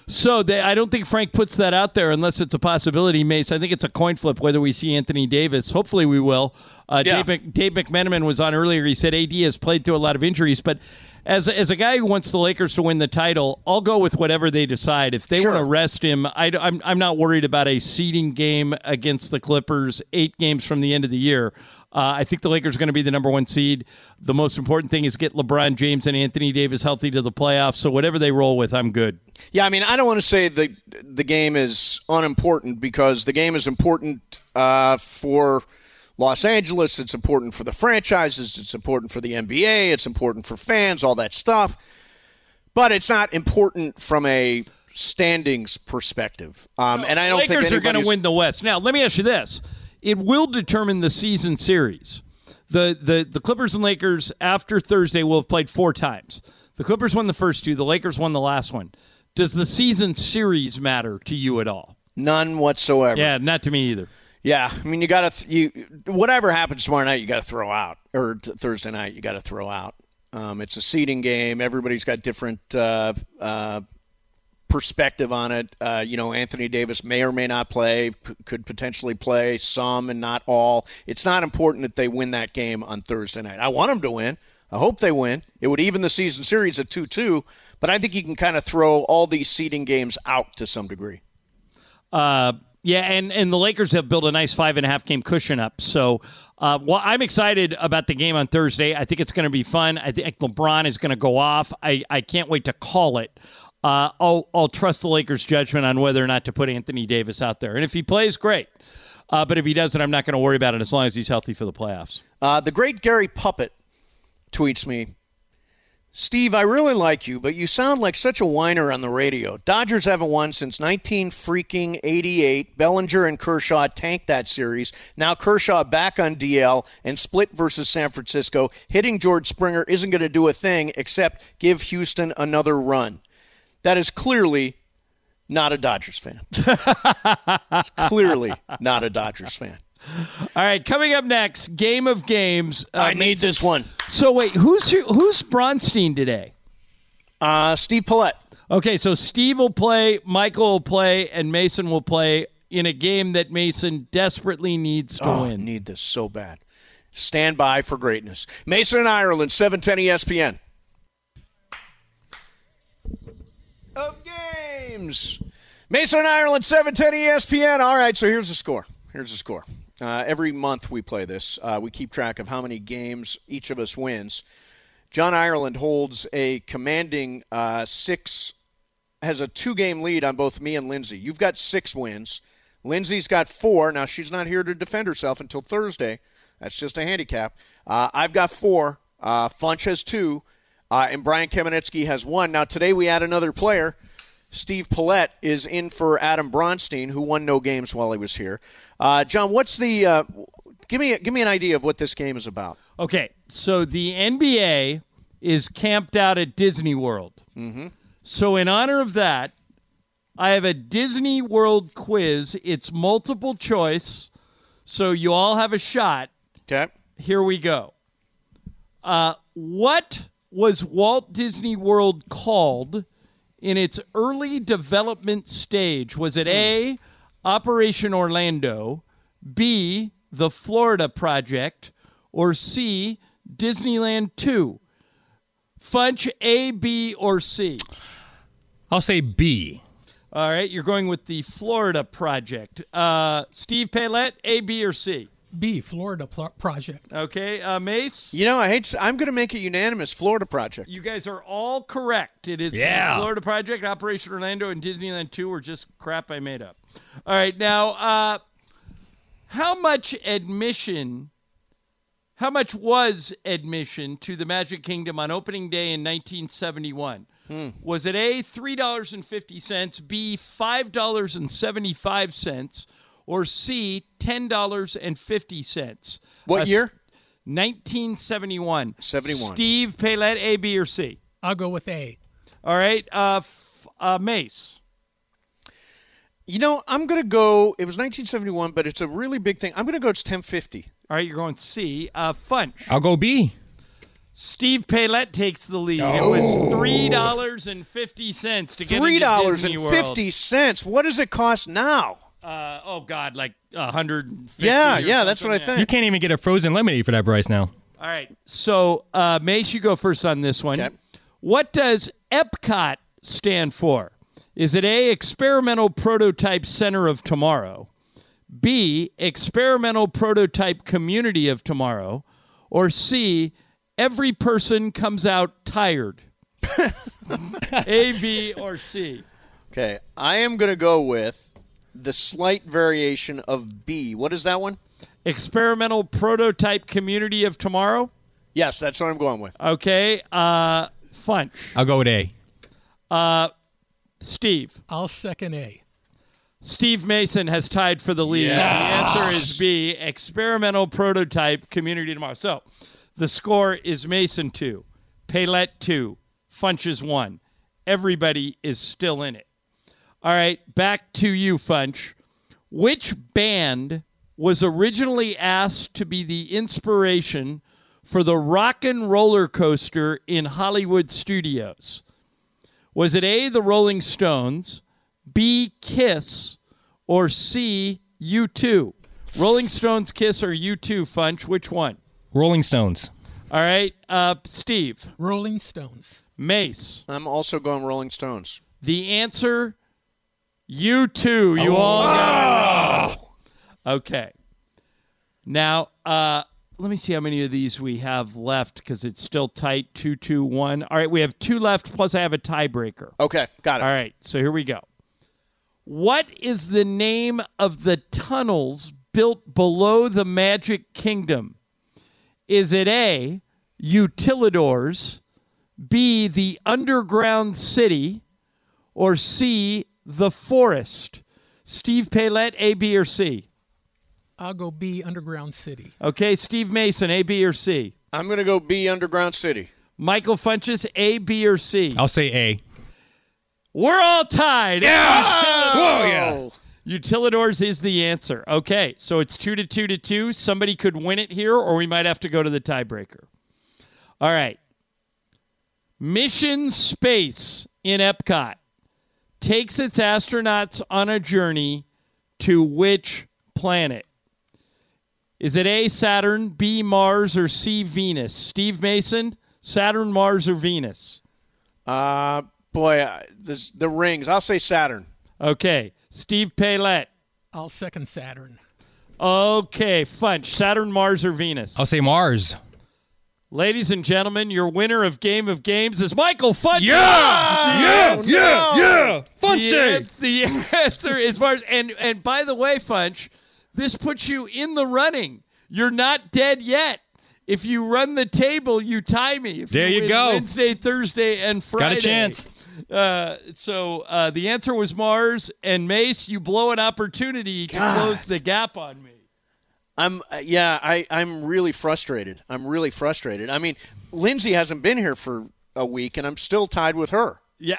S2: So they, I don't think Frank puts that out there unless it's a possibility, Mace. I think it's a coin flip whether we see Anthony Davis. Hopefully we will. Uh,
S1: Yeah.
S2: Dave, Mc, Dave McMenamin was on earlier. He said A D has played through a lot of injuries, but as as a guy who wants the Lakers to win the title, I'll go with whatever they decide. If they
S1: Sure.
S2: want to rest him, I, I'm, I'm not worried about a seeding game against the Clippers eight games from the end of the year. Uh, I think the Lakers are going to be the number one seed. The most important thing is get LeBron James and Anthony Davis healthy to the playoffs. So whatever they roll with, I'm good.
S1: Yeah, I mean, I don't want to say the the game is unimportant because the game is important uh, for Los Angeles. It's important for the franchises. It's important for the N B A. It's important for fans, all that stuff. But it's not important from a standings perspective. Um, and I don't
S2: Lakers
S1: think
S2: are going to
S1: anybody's-
S2: win the West. Now, let me ask you this. It will determine the season series. The, the the Clippers and Lakers after Thursday will have played four times. The Clippers won the first two. The Lakers won the last one. Does the season series matter to you at all?
S1: None whatsoever.
S2: Yeah, not to me either.
S1: Yeah, I mean, you got to you whatever happens tomorrow night, you got to throw out, or t- Thursday night, you got to throw out. Um, it's a seeding game. Everybody's got different uh, uh, perspective on it. Uh, you know, Anthony Davis may or may not play, p- could potentially play some and not all. It's not important that they win that game on Thursday night. I want them to win. I hope they win. It would even the season series at two two, but I think you can kind of throw all these seeding games out to some degree.
S2: Uh, yeah, and, and the Lakers have built a nice five and a half game cushion up. So uh, well, I'm excited about the game on Thursday. I think it's going to be fun. I think LeBron is going to go off. I, I can't wait to call it. Uh, I'll, I'll trust the Lakers' judgment on whether or not to put Anthony Davis out there. And if he plays, great. Uh, but if he doesn't, I'm not going to worry about it as long as he's healthy for the playoffs.
S1: Uh, the great Gary Puppet tweets me, Steve, I really like you, but you sound like such a whiner on the radio. Dodgers haven't won since nineteen freaking eighty-eight. Bellinger and Kershaw tanked that series. Now Kershaw back on D L and split versus San Francisco. Hitting George Springer isn't going to do a thing except give Houston another run. That is clearly not a Dodgers fan. Clearly not a Dodgers fan.
S2: All right, coming up next, Game of Games. Uh,
S1: I need this one.
S2: So wait, who's who's Bronstein today?
S1: Uh, Steve Paulette.
S2: Okay, so Steve will play, Michael will play, and Mason will play in a game that Mason desperately needs to
S1: oh,
S2: win.
S1: Need this so bad. Stand by for greatness. Mason and Ireland, seven ten E S P N. Of games. Mason and Ireland, seven ten E S P N. All right, so here's the score. Here's the score. Uh, every month we play this. Uh, we keep track of how many games each of us wins. John Ireland holds a commanding uh, six, has a two-game lead on both me and Lindsay. You've got six wins. Lindsay's got four. Now, she's not here to defend herself until Thursday. That's just a handicap. Uh, I've got four. Uh, Funch has two. Uh, and Brian Kamenetsky has one. Now, today we add another player. Steve Paulette is in for Adam Bronstein, who won no games while he was here. Uh, John, what's the uh, – give me give me an idea of what this game is about.
S2: Okay, so the N B A is camped out at Disney World.
S1: Mm-hmm.
S2: So in honor of that, I have a Disney World quiz. It's multiple choice, so you all have a shot.
S1: Okay.
S2: Here we go. Uh, what was Walt Disney World called in its early development stage? Was it A, Operation Orlando, B, the Florida Project, or C, Disneyland two? Funch, A, B, or C?
S9: I'll say B.
S2: All right, you're going with the Florida Project. Uh, Steve Paulette, A, B, or C?
S15: B, Florida pl- Project.
S2: Okay, uh, Mace?
S1: You know, I hate to, I'm going to make it unanimous. Florida Project.
S2: You guys are all correct. It is
S1: Yeah.
S2: the Florida Project, Operation Orlando, and Disneyland two were just crap I made up. All right, now, uh, how much admission, how much was admission to the Magic Kingdom on opening day in nineteen seventy-one?
S1: Hmm.
S2: Was it A, three dollars and fifty cents, B, five dollars and seventy-five cents, or C, ten dollars and fifty cents?
S1: What
S2: Uh,
S1: year?
S2: nineteen seventy-one.
S1: seventy-one.
S2: Steve Paulette, A, B, or C?
S15: I'll go with A.
S2: All right. Uh, f- uh, Mace.
S1: You know, I'm going to go, it was nineteen seventy-one, but it's a really big thing. I'm going to go, it's ten fifty.
S2: All right, you're going C. Uh, Funch.
S9: I'll go B.
S2: Steve Paylette takes the lead.
S1: Oh.
S2: It was three dollars and fifty cents to get
S1: Three
S2: into
S1: dollars
S2: Disney
S1: and
S2: World.
S1: fifty cents. What does it cost now?
S2: Uh, oh, God, like one hundred fifty
S1: Yeah,
S2: or
S1: yeah, that's
S2: something.
S1: what I think.
S9: You can't even get a frozen lemonade for that price now.
S2: All right. So, uh, Mace, you go first on this one.
S1: Okay.
S2: What does EPCOT stand for? Is it A, Experimental Prototype Center of Tomorrow, B, Experimental Prototype Community of Tomorrow, or C, Every Person Comes Out Tired? A, B, or C?
S1: Okay, I am going to go with the slight variation of B. What is that one?
S2: Experimental Prototype Community of Tomorrow?
S1: Yes, that's what I'm going with.
S2: Okay. Uh, Funch.
S9: I'll go with A.
S2: Uh, Steve.
S15: I'll second A.
S2: Steve Mason has tied for the lead.
S1: Yes.
S2: The answer is B, Experimental Prototype Community Tomorrow. So the score is Mason two, Paylette two, Funch is one. Everybody is still in it. All right, back to you, Funch. Which band was originally asked to be the inspiration for the Rock and Roller Coaster in Hollywood studios? Was it A, the Rolling Stones, B, Kiss, or C, U two? Rolling Stones, Kiss, or U two, Funch? Which one?
S9: Rolling Stones.
S2: All right, uh, Steve.
S15: Rolling Stones.
S2: Mace.
S1: I'm also going Rolling Stones.
S2: The answer, U two. You all got it wrong. Okay. Now, uh, let me see how many of these we have left because it's still tight, two, two, one. All right, we have two left, plus I have a tiebreaker.
S1: Okay, got it.
S2: All right, so here we go. What is the name of the tunnels built below the Magic Kingdom? Is it A, Utilidors, B, the Underground City, or C, the Forest? Steve Paylette, A, B, or C?
S15: I'll go B, Underground City.
S2: Okay, Steve Mason, A, B, or C?
S1: I'm going to go B, Underground City.
S2: Michael Funches, A, B, or C?
S9: I'll say A.
S2: We're all tied.
S9: Yeah! Whoa, yeah.
S2: Utilidors is the answer. Okay, so it's two to two to two. Somebody could win it here, or we might have to go to the tiebreaker. All right. Mission Space in Epcot takes its astronauts on a journey to which planet? Is it A, Saturn, B, Mars, or C, Venus? Steve Mason, Saturn, Mars, or Venus?
S1: Uh, boy, uh, this, the rings. I'll say Saturn.
S2: Okay. Steve Paylette.
S15: I'll second Saturn.
S2: Okay, Funch. Saturn, Mars, or Venus?
S9: I'll say Mars.
S2: Ladies and gentlemen, your winner of Game of Games is Michael Funch.
S9: Yeah! Yeah!
S2: Oh,
S9: Yeah!
S2: no.
S9: Yeah! Funch
S2: the
S9: Day!
S2: Ans- the answer is Mars. And, and by the way, Funch, this puts you in the running. You're not dead yet. If you run the table, you tie me. If
S9: There you
S2: win
S9: go.
S2: Wednesday, Thursday, and Friday.
S9: Got a chance.
S2: Uh, so uh, the answer was Mars. And Mace, you blow an opportunity to
S1: God.
S2: close the gap on me.
S1: I'm uh, yeah, I, I'm really frustrated. I'm really frustrated. I mean, Lindsay hasn't been here for a week, and I'm still tied with her.
S2: Yeah.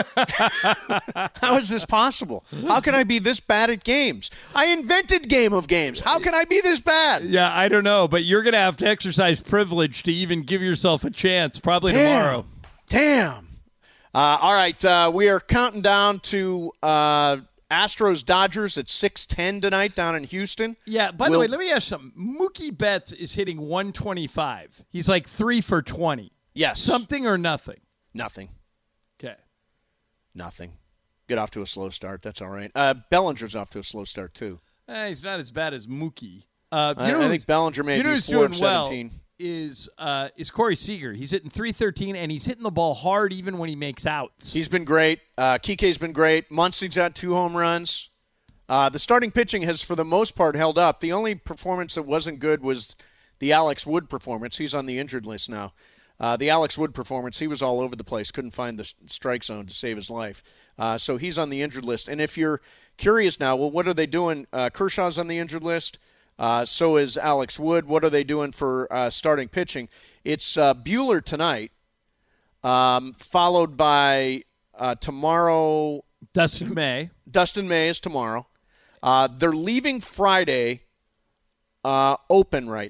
S1: How is this possible? How can I be this bad at games? I invented Game of Games. How can I be this bad?
S2: Yeah, I don't know, but you're going to have to exercise privilege to even give yourself a chance, probably
S1: Damn.
S2: tomorrow.
S1: Damn. Uh, all right, uh, we are counting down to uh, Astros Dodgers at six ten tonight down in Houston.
S2: Yeah, by
S1: We'll-
S2: the way, let me ask you something. Mookie Betts is hitting one twenty-five. He's like three for twenty.
S1: Yes.
S2: Something or nothing?
S1: Nothing.
S2: Okay.
S1: Nothing. Get off to a slow start. That's all right. Uh, Bellinger's off to a slow start, too.
S2: Eh, he's not as bad as Mookie. Uh, you
S1: I,
S2: know
S1: I
S2: who's-
S1: think Bellinger may
S2: you know
S1: be
S2: who's
S1: four
S2: doing
S1: of
S2: well
S1: seventeen.
S2: is uh, is Corey Seager. He's hitting three thirteen, and he's hitting the ball hard even when he makes outs.
S1: He's been great. Uh, Kike's been great. Muncy's got two home runs. Uh, the starting pitching has, for the most part, held up. The only performance that wasn't good was the Alex Wood performance. He's on the injured list now. Uh, the Alex Wood performance, he was all over the place. Couldn't find the strike zone to save his life. Uh, so he's on the injured list. And if you're curious now, well, what are they doing? Uh, Kershaw's on the injured list. Uh, so is Alex Wood. What are they doing for uh, starting pitching? It's uh, Buehler tonight, um, followed by uh, tomorrow.
S2: Dustin May.
S1: Dustin May is tomorrow. Uh, they're leaving Friday uh, open right now.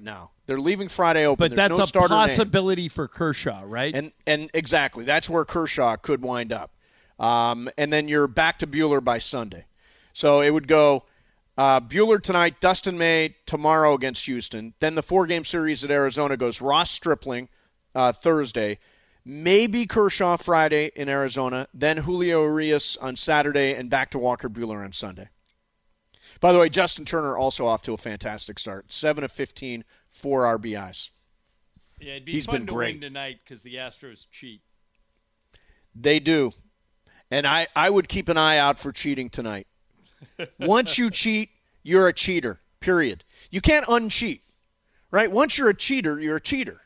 S1: They're leaving Friday open.
S2: But
S1: There's
S2: that's
S1: no
S2: a
S1: starter name.
S2: possibility for Kershaw, right?
S1: And and exactly, that's where Kershaw could wind up. Um, and then you're back to Buehler by Sunday. So it would go uh, Buehler tonight, Dustin May tomorrow against Houston. Then the four-game series at Arizona goes Ross Stripling uh, Thursday, maybe Kershaw Friday in Arizona, then Julio Urias on Saturday, and back to Walker Buehler on Sunday. By the way, Justin Turner also off to a fantastic start. seven of fifteen, four R B Is.
S2: Yeah, it'd be
S1: He's
S2: fun
S1: been
S2: to
S1: great.
S2: win tonight because the Astros cheat.
S1: They do. And I, I would keep an eye out for cheating tonight. Once you cheat, you're a cheater, period. You can't uncheat, right? Once you're a cheater, you're a cheater.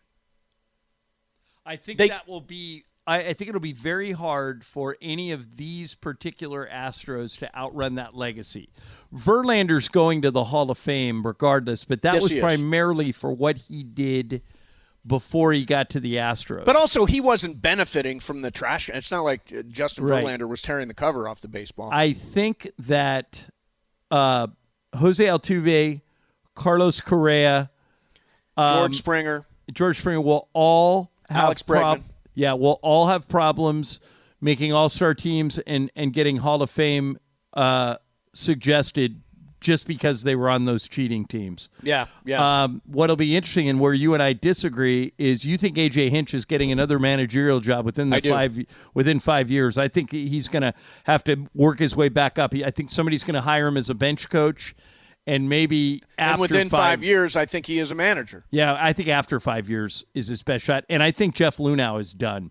S2: I think
S1: They-
S2: that will be I, I think it'll be very hard for any of these particular Astros to outrun that legacy. Verlander's going to the Hall of Fame regardless, but that
S1: Yes,
S2: was
S1: he is.
S2: primarily for what he did before he got to the Astros.
S1: But also, he wasn't benefiting from the trash. It's not like uh, Justin
S2: Right.
S1: Verlander was tearing the cover off the baseball.
S2: I think that uh, Jose Altuve, Carlos Correa, um,
S1: George Springer,
S2: George Springer will all have
S1: Alex Bregman.
S2: Yeah, we'll all have problems making all-star teams and, and getting Hall of Fame uh, suggested just because they were on those cheating teams.
S1: Yeah, yeah.
S2: Um, what'll be interesting and where you and I disagree is you think A J Hinch is getting another managerial job within the
S1: I do.
S2: five within five years. I think he's going to have to work his way back up. He, I think somebody's going to hire him as a bench coach, and maybe after
S1: and within
S2: five,
S1: five years, I think he is a manager.
S2: Yeah, I think after five years is his best shot, and I think Jeff Lunau is done.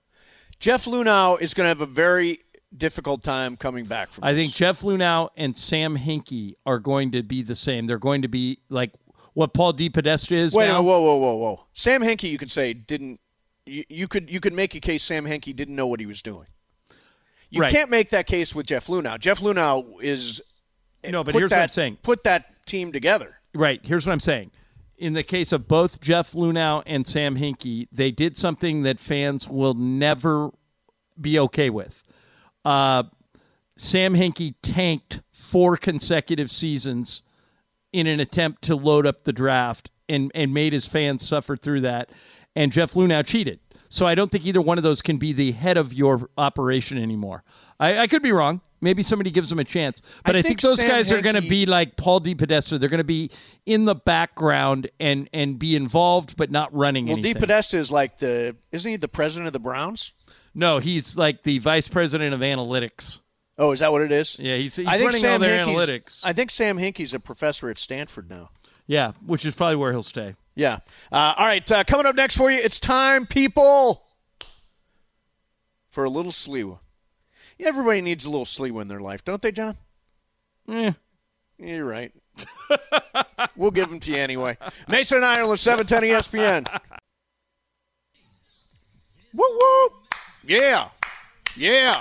S1: Jeff Lunau is going to have a very difficult time coming back from
S2: I
S1: this.
S2: think Jeff Lunau and Sam Hinkie are going to be the same. They're going to be like what Paul DePodesta is
S1: Wait a
S2: now.
S1: minute, whoa, whoa, whoa, whoa. Sam Hinkie, you could say, didn't you, you could you could make a case Sam Hinkie didn't know what he was doing. You
S2: Right.
S1: can't make that case with Jeff Lunau. Jeff Lunau is
S2: No, but
S1: put
S2: here's
S1: that,
S2: what I'm saying.
S1: Put that team together.
S2: Right. Here's what I'm saying. In the case of both Jeff Lunau and Sam Hinkie, they did something that fans will never be okay with. Uh, Sam Hinkie tanked four consecutive seasons in an attempt to load up the draft and, and made his fans suffer through that. And Jeff Lunau cheated. So I don't think either one of those can be the head of your operation anymore. I, I could be wrong. Maybe somebody gives them a chance. But
S1: I
S2: I,
S1: think
S2: think, those
S1: Sam
S2: guys are going to
S1: Hinkie-
S2: be like Paul DePodesta. They're going to be in the background and, and be involved but not running
S1: Well,
S2: anything.
S1: DePodesta is like the isn't he the president of the Browns?
S2: No, he's like the vice president of analytics.
S1: Oh, is that what it is?
S2: Yeah, he's, he's
S1: I think
S2: running
S1: Sam
S2: all their
S1: Hinkie's-
S2: analytics.
S1: I think Sam Hinkie's a professor at Stanford now.
S2: Yeah, which is probably where he'll stay.
S1: Yeah. Uh, all right, uh, coming up next for you, it's time, people, for a little Sliwa. Yeah, everybody needs a little Sliwa in their life, don't they, John?
S2: Eh.
S1: You're right. We'll give them to you anyway. Mason and Ireland, seven ten E S P N. Woo woo! Yeah, yeah.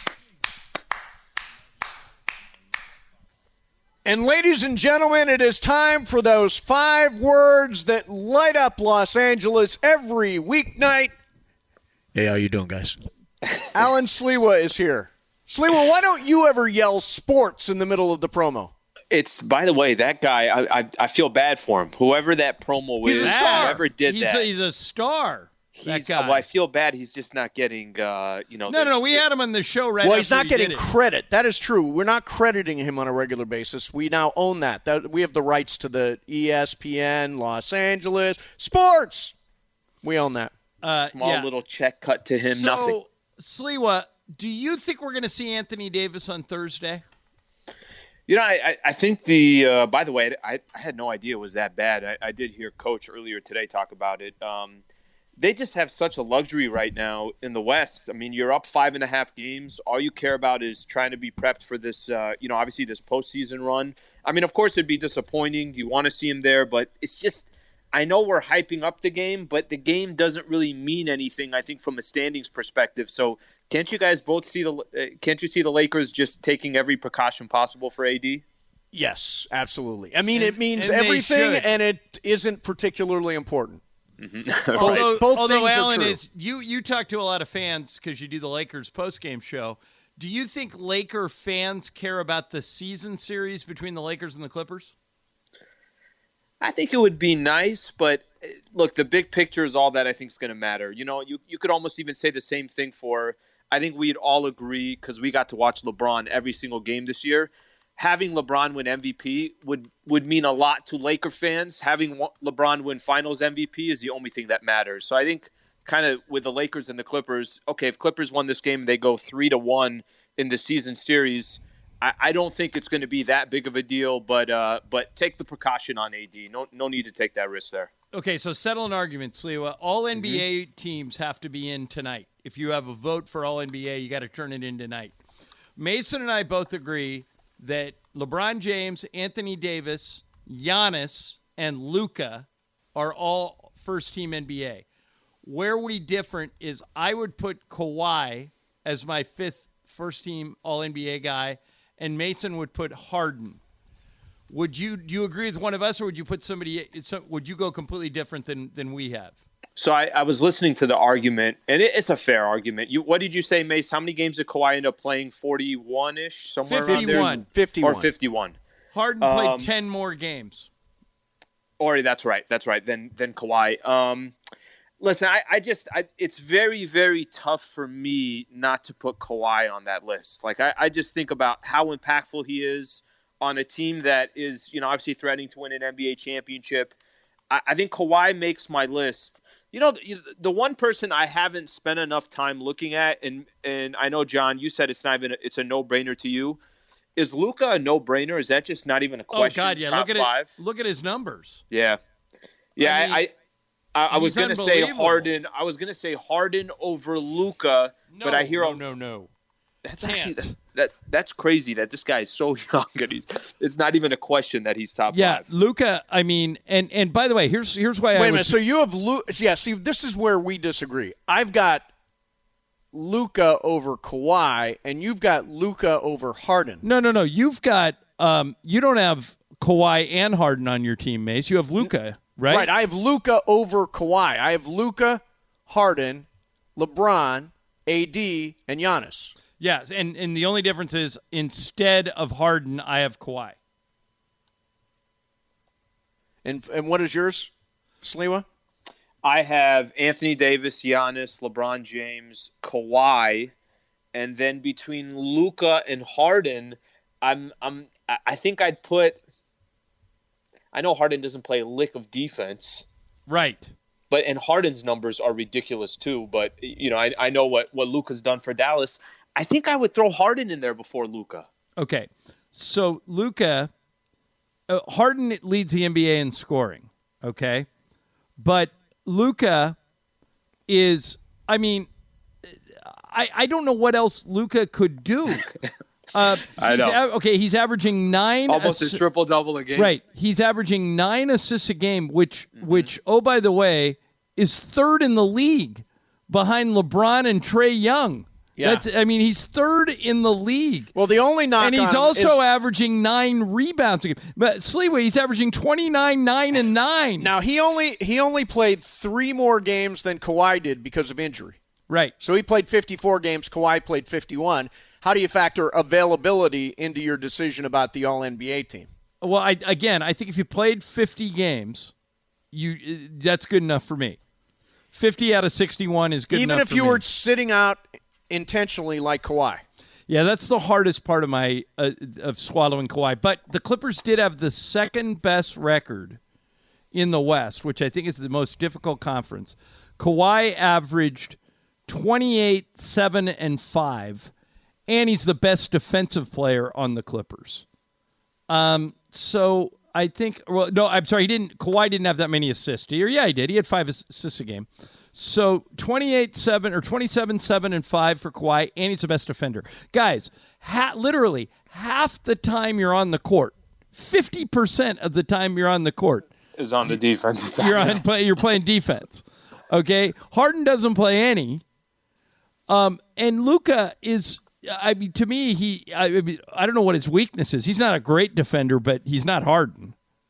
S1: And ladies and gentlemen, it is time for those five words that light up Los Angeles every weeknight. Hey, how you doing, guys? Alan Sliwa is here. Sliwa, why don't you ever yell sports in the middle of the promo?
S16: It's, by the way, that guy, I I, I feel bad for him. Whoever that promo
S2: He's
S16: is,
S2: a star.
S16: whoever did
S2: he's
S16: that.
S2: A, he's a star. That
S16: he's,
S2: guy.
S16: well, I feel bad. He's just not getting, uh, you know.
S2: No, no,
S16: there's-
S2: no. We had him on the show right
S1: Well, he's
S2: after
S1: not
S2: he
S1: getting
S2: did it.
S1: credit. That is true. We're not crediting him on a regular basis. We now own that. That we have the rights to the E S P N Los Angeles sports. We own that.
S2: Uh,
S16: Small
S2: yeah.
S16: little check cut to him,
S2: so,
S16: nothing.
S2: Sliwa, do you think we're going to see Anthony Davis on Thursday?
S16: You know, I, I- I think the, uh, by the way, I, I had no idea it was that bad. I, I did hear Coach earlier today talk about it. Um, they just have such a luxury right now in the West. I mean, you're up five and a half games. All you care about is trying to be prepped for this, uh, you know, obviously this postseason run. I mean, of course, it'd be disappointing. You want to see him there, but it's just, I know we're hyping up the game, but the game doesn't really mean anything, I think, from a standings perspective. So can't you guys both see the, uh, can't you see the Lakers just taking every precaution possible for A D?
S1: Yes, absolutely. I mean,
S2: And-
S1: it means
S2: and they
S1: everything,
S2: should.
S1: and it isn't particularly important.
S16: Mm-hmm.
S2: Although,
S1: both
S2: although
S1: things are
S2: Alan
S1: true.
S2: is you, you talk to a lot of fans because you do the Lakers postgame show. Do you think Laker fans care about the season series between the Lakers and the Clippers?
S16: I think it would be nice, but look, the big picture is all that I think is going to matter. You know, you, you could almost even say the same thing for, I think we'd all agree, because we got to watch LeBron every single game this year. Having LeBron win M V P would, would mean a lot to Laker fans. Having LeBron win Finals M V P is the only thing that matters. So I think kind of with the Lakers and the Clippers, okay, if Clippers won this game, they go three to one in the season series. I, I don't think it's going to be that big of a deal, but uh, but take the precaution on A D. No no need to take that risk there.
S2: Okay, so settle an argument, Sliwa. All N B A
S16: Mm-hmm.
S2: teams have to be in tonight. If you have a vote for All N B A, you got to turn it in tonight. Mason and I both agree that LeBron James, Anthony Davis, Giannis, and Luka are all first-team N B A. Where we different is I would put Kawhi as my fifth first-team All N B A guy, and Mason would put Harden. Would you do you agree with one of us, or would you put somebody? Would you go completely different than than we have?
S16: So I, I was listening to the argument, and it, it's a fair argument. You, what did you say, Mace? How many games did Kawhi end up playing? forty-one-ish, somewhere around there?
S2: fifty-one.
S1: fifty-one.
S16: Or fifty-one.
S2: Harden played
S16: Um,
S2: ten more games.
S16: Or that's right. That's right. Then then Kawhi. Um, listen, I, I just I, it's very very tough for me not to put Kawhi on that list. Like I, I just think about how impactful he is on a team that is, you know, obviously threatening to win an N B A championship. I, I think Kawhi makes my list. You know, the, the one person I haven't spent enough time looking at, and and I know, John, you said it's not even a, it's a no brainer to you. Is Luka a no brainer? Is that just not even a question?
S2: Oh God, yeah.
S16: Top
S2: look at
S16: five?
S2: it. Look at his numbers.
S16: Yeah, yeah.
S2: I
S16: I
S2: mean,
S16: I, I, I was
S2: he's
S16: gonna say
S2: unbelievable.
S16: Harden. I was gonna say Harden over Luka,
S2: No,
S16: but I hear
S2: no,
S16: all
S2: no, no.
S16: That's actually that, that that's crazy that this guy is so young and he's it's not even a question that he's top
S2: Yeah,
S16: five.
S2: Luka. I mean, and and by the way, here's here's why.
S1: Wait
S2: I
S1: a
S2: would
S1: minute. So you have Luka. Yeah, see, this is where we disagree. I've got Luka over Kawhi, and you've got Luka over Harden.
S2: No, no, no. You've got um. You don't have Kawhi and Harden on your team, Mace. You have Luka, right?
S1: Right. I have Luka over Kawhi. I have Luka, Harden, LeBron, A D, and Giannis.
S2: Yes, and, and the only difference is instead of Harden, I have Kawhi.
S1: And and what is yours, Sliwa?
S16: I have Anthony Davis, Giannis, LeBron James, Kawhi, and then between Luka and Harden, I'm I'm I think I'd put. I know Harden doesn't play a lick of defense,
S2: right?
S16: But and Harden's numbers are ridiculous too. But you know, I I know what what Luka's done for Dallas. I think I would throw Harden in there before Luka.
S2: Okay, so Luka, uh, Harden leads the N B A in scoring. Okay, but Luka is, I mean, I I don't know what else Luka could do. Uh,
S16: I know.
S2: A- okay, he's averaging nine,
S16: Almost
S2: assi-
S16: a triple double a game.
S2: Right, he's averaging nine assists a game, which
S16: Mm-hmm.
S2: which oh by the way is third in the league behind LeBron and Trae Young.
S1: Yeah.
S2: That's, I mean, he's third in the league.
S1: Well, the only knock
S2: and he's
S1: on him
S2: also
S1: is-
S2: averaging nine rebounds a game. But Sliwa, he's averaging twenty-nine, nine, and nine.
S1: Now he only he only played three more games than Kawhi did because of injury.
S2: Right.
S1: So he played fifty-four games. Kawhi played fifty-one. How do you factor availability into your decision about the All N B A team?
S2: Well, I, again, I think if you played fifty games, you that's good enough for me. fifty out of sixty-one is good
S1: Even
S2: enough
S1: if
S2: for
S1: you
S2: me.
S1: were sitting out intentionally like Kawhi.
S2: Yeah, that's the hardest part of my uh, of swallowing Kawhi. But the Clippers did have the second best record in the West, which I think is the most difficult conference. Kawhi averaged twenty-eight, seven, and five, and he's the best defensive player on the Clippers. Um, so I think, well, no, I'm sorry, he didn't. Kawhi didn't have that many assists. Or yeah, he did. He had five assists a game. So twenty-eight, seven, or twenty-seven, seven, and five for Kawhi, and he's the best defender. Guys, ha- literally half the time you're on the court, fifty percent of the time you're on the court,
S16: Is on the defensive side.
S2: you're on play, you're playing defense. Okay, Harden doesn't play any, um, and Luka is. I mean, to me, he. I, mean, I don't know what his weakness is. He's not a great defender, but he's not Harden.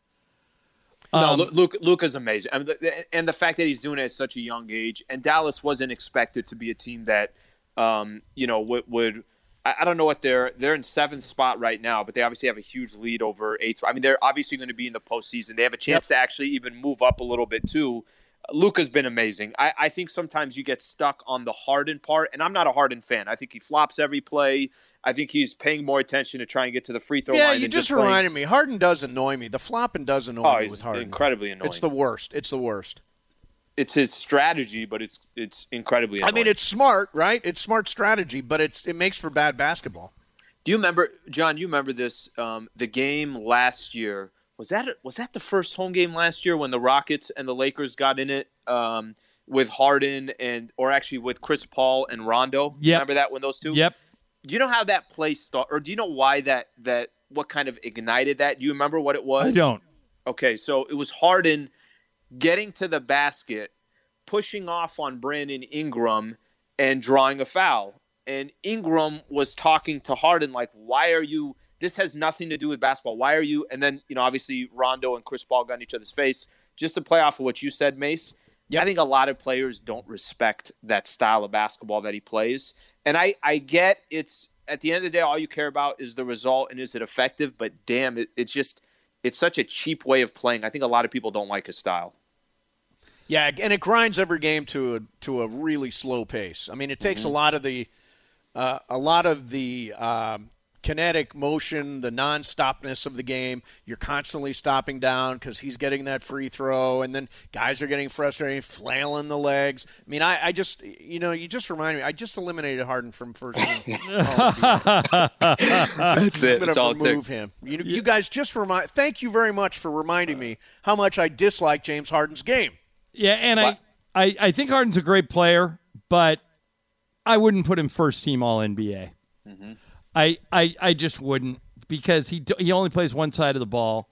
S16: No,
S2: Um,
S16: Lu- Luke Luka's amazing. I mean, the, and the fact that he's doing it at such a young age, and Dallas wasn't expected to be a team that, um, you know, would, would I, I don't know what they're they're in seventh spot right now, but they obviously have a huge lead over eighth. I mean, they're obviously going to be in the postseason. They have a chance yep. to actually even move up a little bit too. Luka's been amazing. I, I think sometimes you get stuck on the Harden part, and I'm not a Harden fan. I think he flops every play. I think he's paying more attention to try and get to the free throw
S1: yeah,
S16: line.
S1: Yeah, you just,
S16: just
S1: reminded me. Harden does annoy me. The flopping does annoy
S16: oh,
S1: me with Harden.
S16: Incredibly annoying.
S1: It's the worst. It's the worst.
S16: It's his strategy, but it's it's incredibly annoying.
S1: I mean, it's smart, right? It's smart strategy, but it's it makes for bad basketball.
S16: Do you remember, John? You remember this? Um, the game last year. Was that was that the first home game last year when the Rockets and the Lakers got in it um, with Harden and or actually with Chris Paul and Rondo?
S2: Yep.
S16: Remember that when those two?
S2: Yep.
S16: Do you know how that play started, or do you know why that that what kind of ignited that? Do you remember what it was?
S2: I don't.
S16: Okay, so it was Harden getting to the basket, pushing off on Brandon Ingram, and drawing a foul. And Ingram was talking to Harden like, "Why are you?" This has nothing to do with basketball. Why are you? And then, you know, obviously Rondo and Chris Paul got in each other's face. Just to play off of what you said, Mace, yep. I think a lot of players don't respect that style of basketball that he plays. And I, I get it's at the end of the day, all you care about is the result and is it effective. But damn, it, it's just it's such a cheap way of playing. I think a lot of people don't like his style.
S1: Yeah, and it grinds every game to a to a really slow pace. I mean, it takes mm-hmm. a lot of the uh, a lot of the. Um, kinetic motion, the non-stopness of the game. You're constantly stopping down because he's getting that free throw, and then guys are getting frustrated, flailing the legs. I mean, I, I just, you know, you just remind me, I just eliminated Harden from first team.
S16: That's it.
S1: I'm
S16: it's all
S1: remove him. You, you guys just remind. Thank you very much for reminding me how much I dislike James Harden's game.
S2: Yeah, and I, I, I think Harden's a great player, but I wouldn't put him first team All N B A.
S16: Mm-hmm.
S2: I, I, I just wouldn't because he he only plays one side of the ball,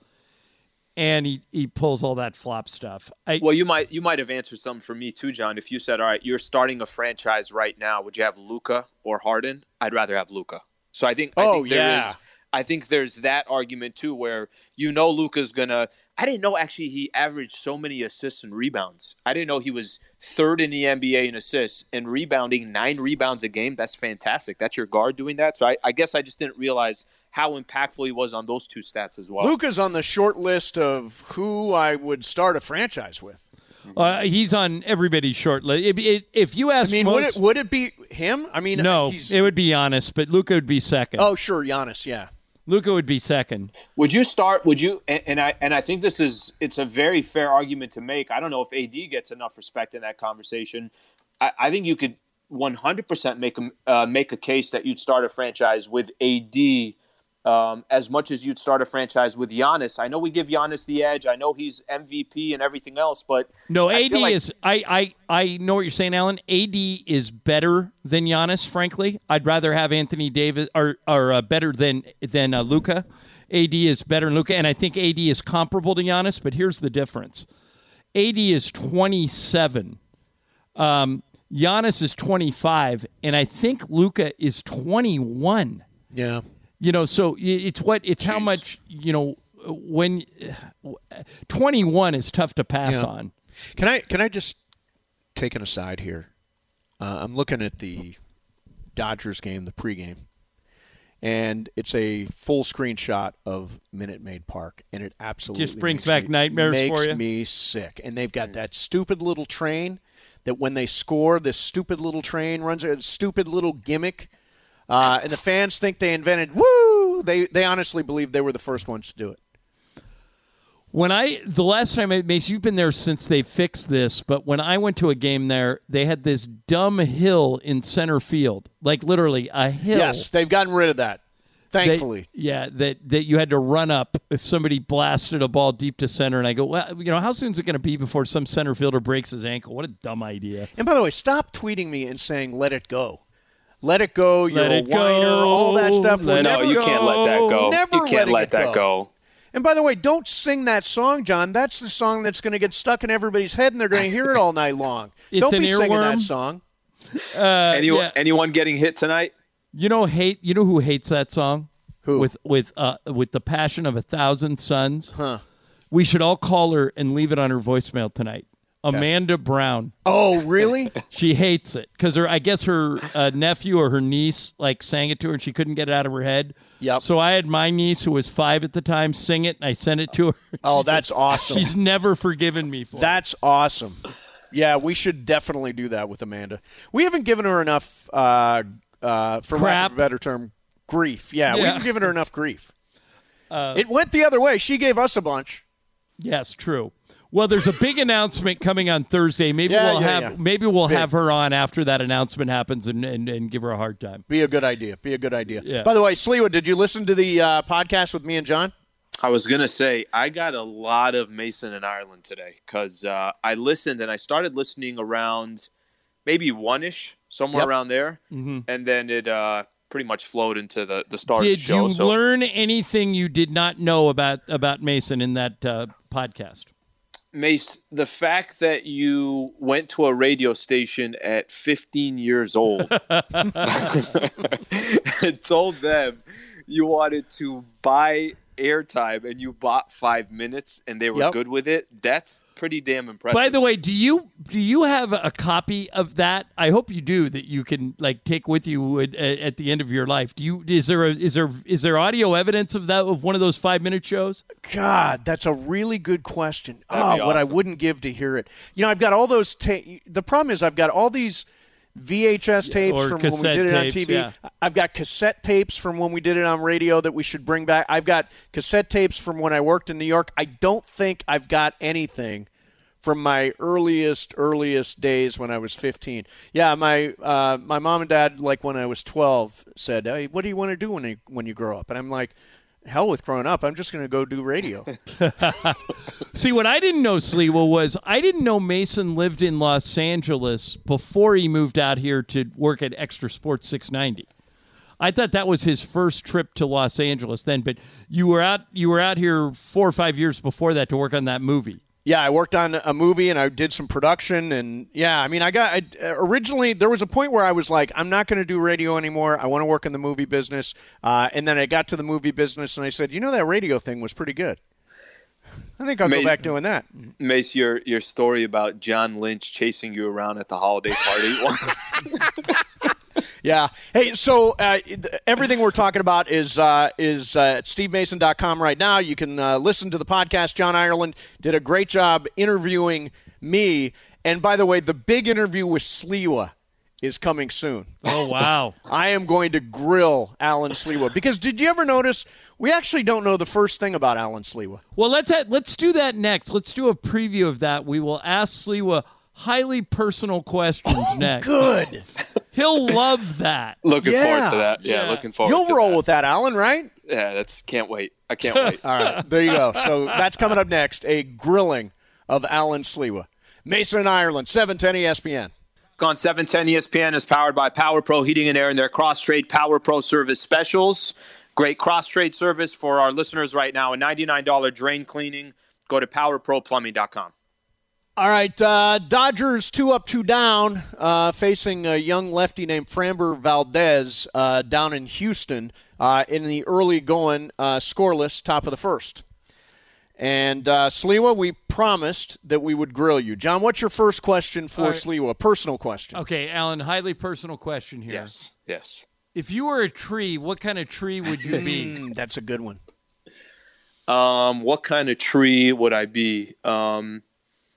S2: and he, he pulls all that flop stuff. I,
S16: well, you might you might have answered something for me too, John. If you said, "All right, you're starting a franchise right now, would you have Luka or Harden?" I'd rather have Luka. So I think I
S1: oh
S16: think there
S1: yeah.
S16: is I think there's that argument too, where you know Luka's gonna. I didn't know actually he averaged so many assists and rebounds. I didn't know he was third in the N B A in assists and rebounding, nine rebounds a game. That's fantastic. That's your guard doing that. So I, I guess I just didn't realize how impactful he was on those two stats as well.
S1: Luka's on the short list of who I would start a franchise with.
S2: Uh, he's on everybody's short list. If, if, if you ask
S1: I mean,
S2: most,
S1: would it, would it be him? I mean,
S2: no,
S1: he's,
S2: it would be Giannis, but Luka would be second.
S1: Oh, sure, Giannis, yeah.
S2: Luka would be second.
S16: Would you start? Would you? And, and I and I think this is it's a very fair argument to make. I don't know if A D gets enough respect in that conversation. I, I think you could one hundred percent make a uh, make a case that you'd start a franchise with A D um, as much as you'd start a franchise with Giannis. I know we give Giannis the edge. I know he's M V P and everything else, but
S2: no,
S16: I
S2: A D
S16: like-
S2: is. I, I I know what you're saying, Alan. A D is better than Giannis. Frankly, I'd rather have Anthony Davis or or uh, better than than uh, Luka. A D is better than Luka, and I think A D is comparable to Giannis. But here's the difference: A D is twenty-seven. Um, Giannis is twenty-five, and I think Luka is twenty-one.
S1: Yeah.
S2: You know, so it's what it's
S16: Jeez.
S2: how much, you know, when twenty-one is tough to pass
S1: Yeah.
S2: on.
S1: Can I can I just take an aside here? Uh, I'm looking at the Dodgers game, the pregame, and it's a full screenshot of Minute Maid Park, and it absolutely
S2: Just brings
S1: makes
S2: back
S1: me,
S2: nightmares
S1: makes
S2: for you?
S1: me sick. And they've got that stupid little train that when they score, this stupid little train runs a stupid little gimmick. Uh, and the fans think they invented, woo! They they honestly believe they were the first ones to do it.
S2: When I the last time, Mace, you've been there since they fixed this, but when I went to a game there, they had this dumb hill in center field, like literally a hill.
S1: Yes, they've gotten rid of that, thankfully.
S2: That, yeah, that that you had to run up if somebody blasted a ball deep to center. And I go, well, you know, how soon is it going to be before some center fielder breaks his ankle? What a dumb idea.
S1: And by the way, stop tweeting me and saying, let it go. Let it go, you're
S2: Let
S1: a
S2: it
S1: whiner,
S2: go.
S1: all that stuff.
S2: Let
S1: We're
S2: it
S16: no,
S1: never,
S16: you can't let that go.
S1: Never
S16: you can't
S1: letting
S16: let
S1: it
S16: that go.
S1: And by the way, don't sing that song, John. That's the song that's going to get stuck in everybody's head, and they're going to hear it all night long.
S2: It's
S1: don't
S2: an
S1: be singing
S2: earworm.
S1: that song.
S2: Uh,
S16: Anyone,
S2: yeah.
S16: anyone getting hit tonight?
S2: You know, hate. You know who hates that song?
S1: Who?
S2: With with uh with the passion of a thousand suns.
S1: Huh.
S2: We should all call her and leave it on her voicemail tonight. Amanda Brown.
S1: Oh, really?
S2: She hates it because her, I guess her uh, nephew or her niece like sang it to her and she couldn't get it out of her head.
S1: Yep.
S2: So I had my niece who was five at the time sing it and I sent it to her.
S1: Oh,
S2: She's
S1: that's
S2: like,
S1: awesome.
S2: She's never forgiven me for
S1: That's
S2: it.
S1: awesome. Yeah, we should definitely do that with Amanda. We haven't given her enough, uh, uh, for lack
S2: Crap.
S1: of a better term, grief. Yeah, we
S2: Yeah.
S1: haven't given her enough grief.
S2: Uh,
S1: It went the other way. She gave us a bunch.
S2: Yes, true. Well, there's a big announcement coming on Thursday. Maybe
S1: Yeah,
S2: we'll
S1: yeah,
S2: have
S1: yeah.
S2: maybe we'll
S1: Big.
S2: have her on after that announcement happens and, and, and give her a hard time.
S1: Be a good idea. Be a good idea.
S2: Yeah.
S1: By the way, Sliwa, did you listen to the uh, podcast with me and John?
S16: I was going to say, I got a lot of Mason and Ireland today because uh, I listened and I started listening around maybe one-ish, somewhere
S2: Yep.
S16: around there.
S2: Mhm.
S16: And then it uh, pretty much flowed into the, the start
S2: Did
S16: of the show.
S2: you
S16: so
S2: learn anything you did not know about, about Mason in that uh, podcast?
S16: Mace, the fact that you went to a radio station at fifteen years old and told them you wanted to buy airtime and you bought five minutes and they were
S1: Yep.
S16: good with it, that's pretty damn impressive.
S2: By the way, do you do you have a copy of that? I hope you do that you can like take with you at, at the end of your life. Do you is there a, is there is there audio evidence of that of one of those five minute shows?
S1: God, that's a really good question.
S16: That'd
S1: Oh,
S16: be
S1: what I
S16: awesome.
S1: wouldn't give to hear it. You know, I've got all those. Ta- the problem is, I've got all these V H S tapes
S2: or
S1: from when we
S2: cassette
S1: did it on
S2: tapes,
S1: T V.
S2: yeah.
S1: I've got cassette tapes from when we did it on radio that we should bring back. I've got cassette tapes from when I worked in New York. I don't think I've got anything from my earliest, earliest days when I was fifteen. Yeah, my uh, my mom and dad, like when I was twelve, said, "Hey, what do you want to do when you when you grow up?" And I'm like, hell with growing up. I'm just going to go do radio.
S2: See, what I didn't know, Sliwa, was I didn't know Mason lived in Los Angeles before he moved out here to work at Extra Sports six ninety. I thought that was his first trip to Los Angeles then, but you were out you were out here four or five years before that to work on that movie.
S1: Yeah, I worked on a movie and I did some production, and yeah, I mean, I got I, originally there was a point where I was like, I'm not going to do radio anymore. I want to work in the movie business, uh, and then I got to the movie business and I said, you know, that radio thing was pretty good. I think I'll
S16: May-
S1: go back doing that.
S16: Mace, your your story about John Lynch chasing you around at the holiday party.
S1: Yeah. Hey, so uh, everything we're talking about is uh, is uh, at steve mason dot com right now. You can uh, listen to the podcast. John Ireland did a great job interviewing me. And by the way, the big interview with Sliwa is coming soon.
S2: Oh, wow.
S1: I am going to grill Alan Sliwa. Because did you ever notice we actually don't know the first thing about Alan Sliwa?
S2: Well, let's let's do that next. Let's do a preview of that. We will ask Sliwa highly personal questions
S1: Oh,
S2: next.
S1: good.
S2: He'll love that.
S16: Looking
S1: Yeah.
S16: forward to that. Yeah,
S2: Yeah.
S16: looking forward
S1: You'll
S16: to
S1: roll
S16: that.
S1: with that, Alan, right?
S16: Yeah, that's can't wait. I can't wait.
S1: All right, there you go. So that's coming up next, a grilling of Alan Sliwa. Mason and Ireland, seven ten E S P N.
S16: On seven ten E S P N is powered by Power Pro Heating and Air and their cross-trade Power Pro service specials. Great cross-trade service for our listeners right now. A ninety-nine dollars drain cleaning. Go to power pro plumbing dot com.
S1: All right, uh, Dodgers two up, two down, uh, facing a young lefty named Framber Valdez uh, down in Houston uh, in the early going, uh, scoreless, top of the first. And uh, Sliwa, we promised that we would grill you. John, what's your first question for
S2: All right.
S1: Sliwa? A personal question.
S2: Okay, Alan, highly personal question here.
S16: Yes, yes.
S2: If you were a tree, what kind of tree would you be?
S1: Mm, that's a good one.
S16: Um, what kind of tree would I be? Um,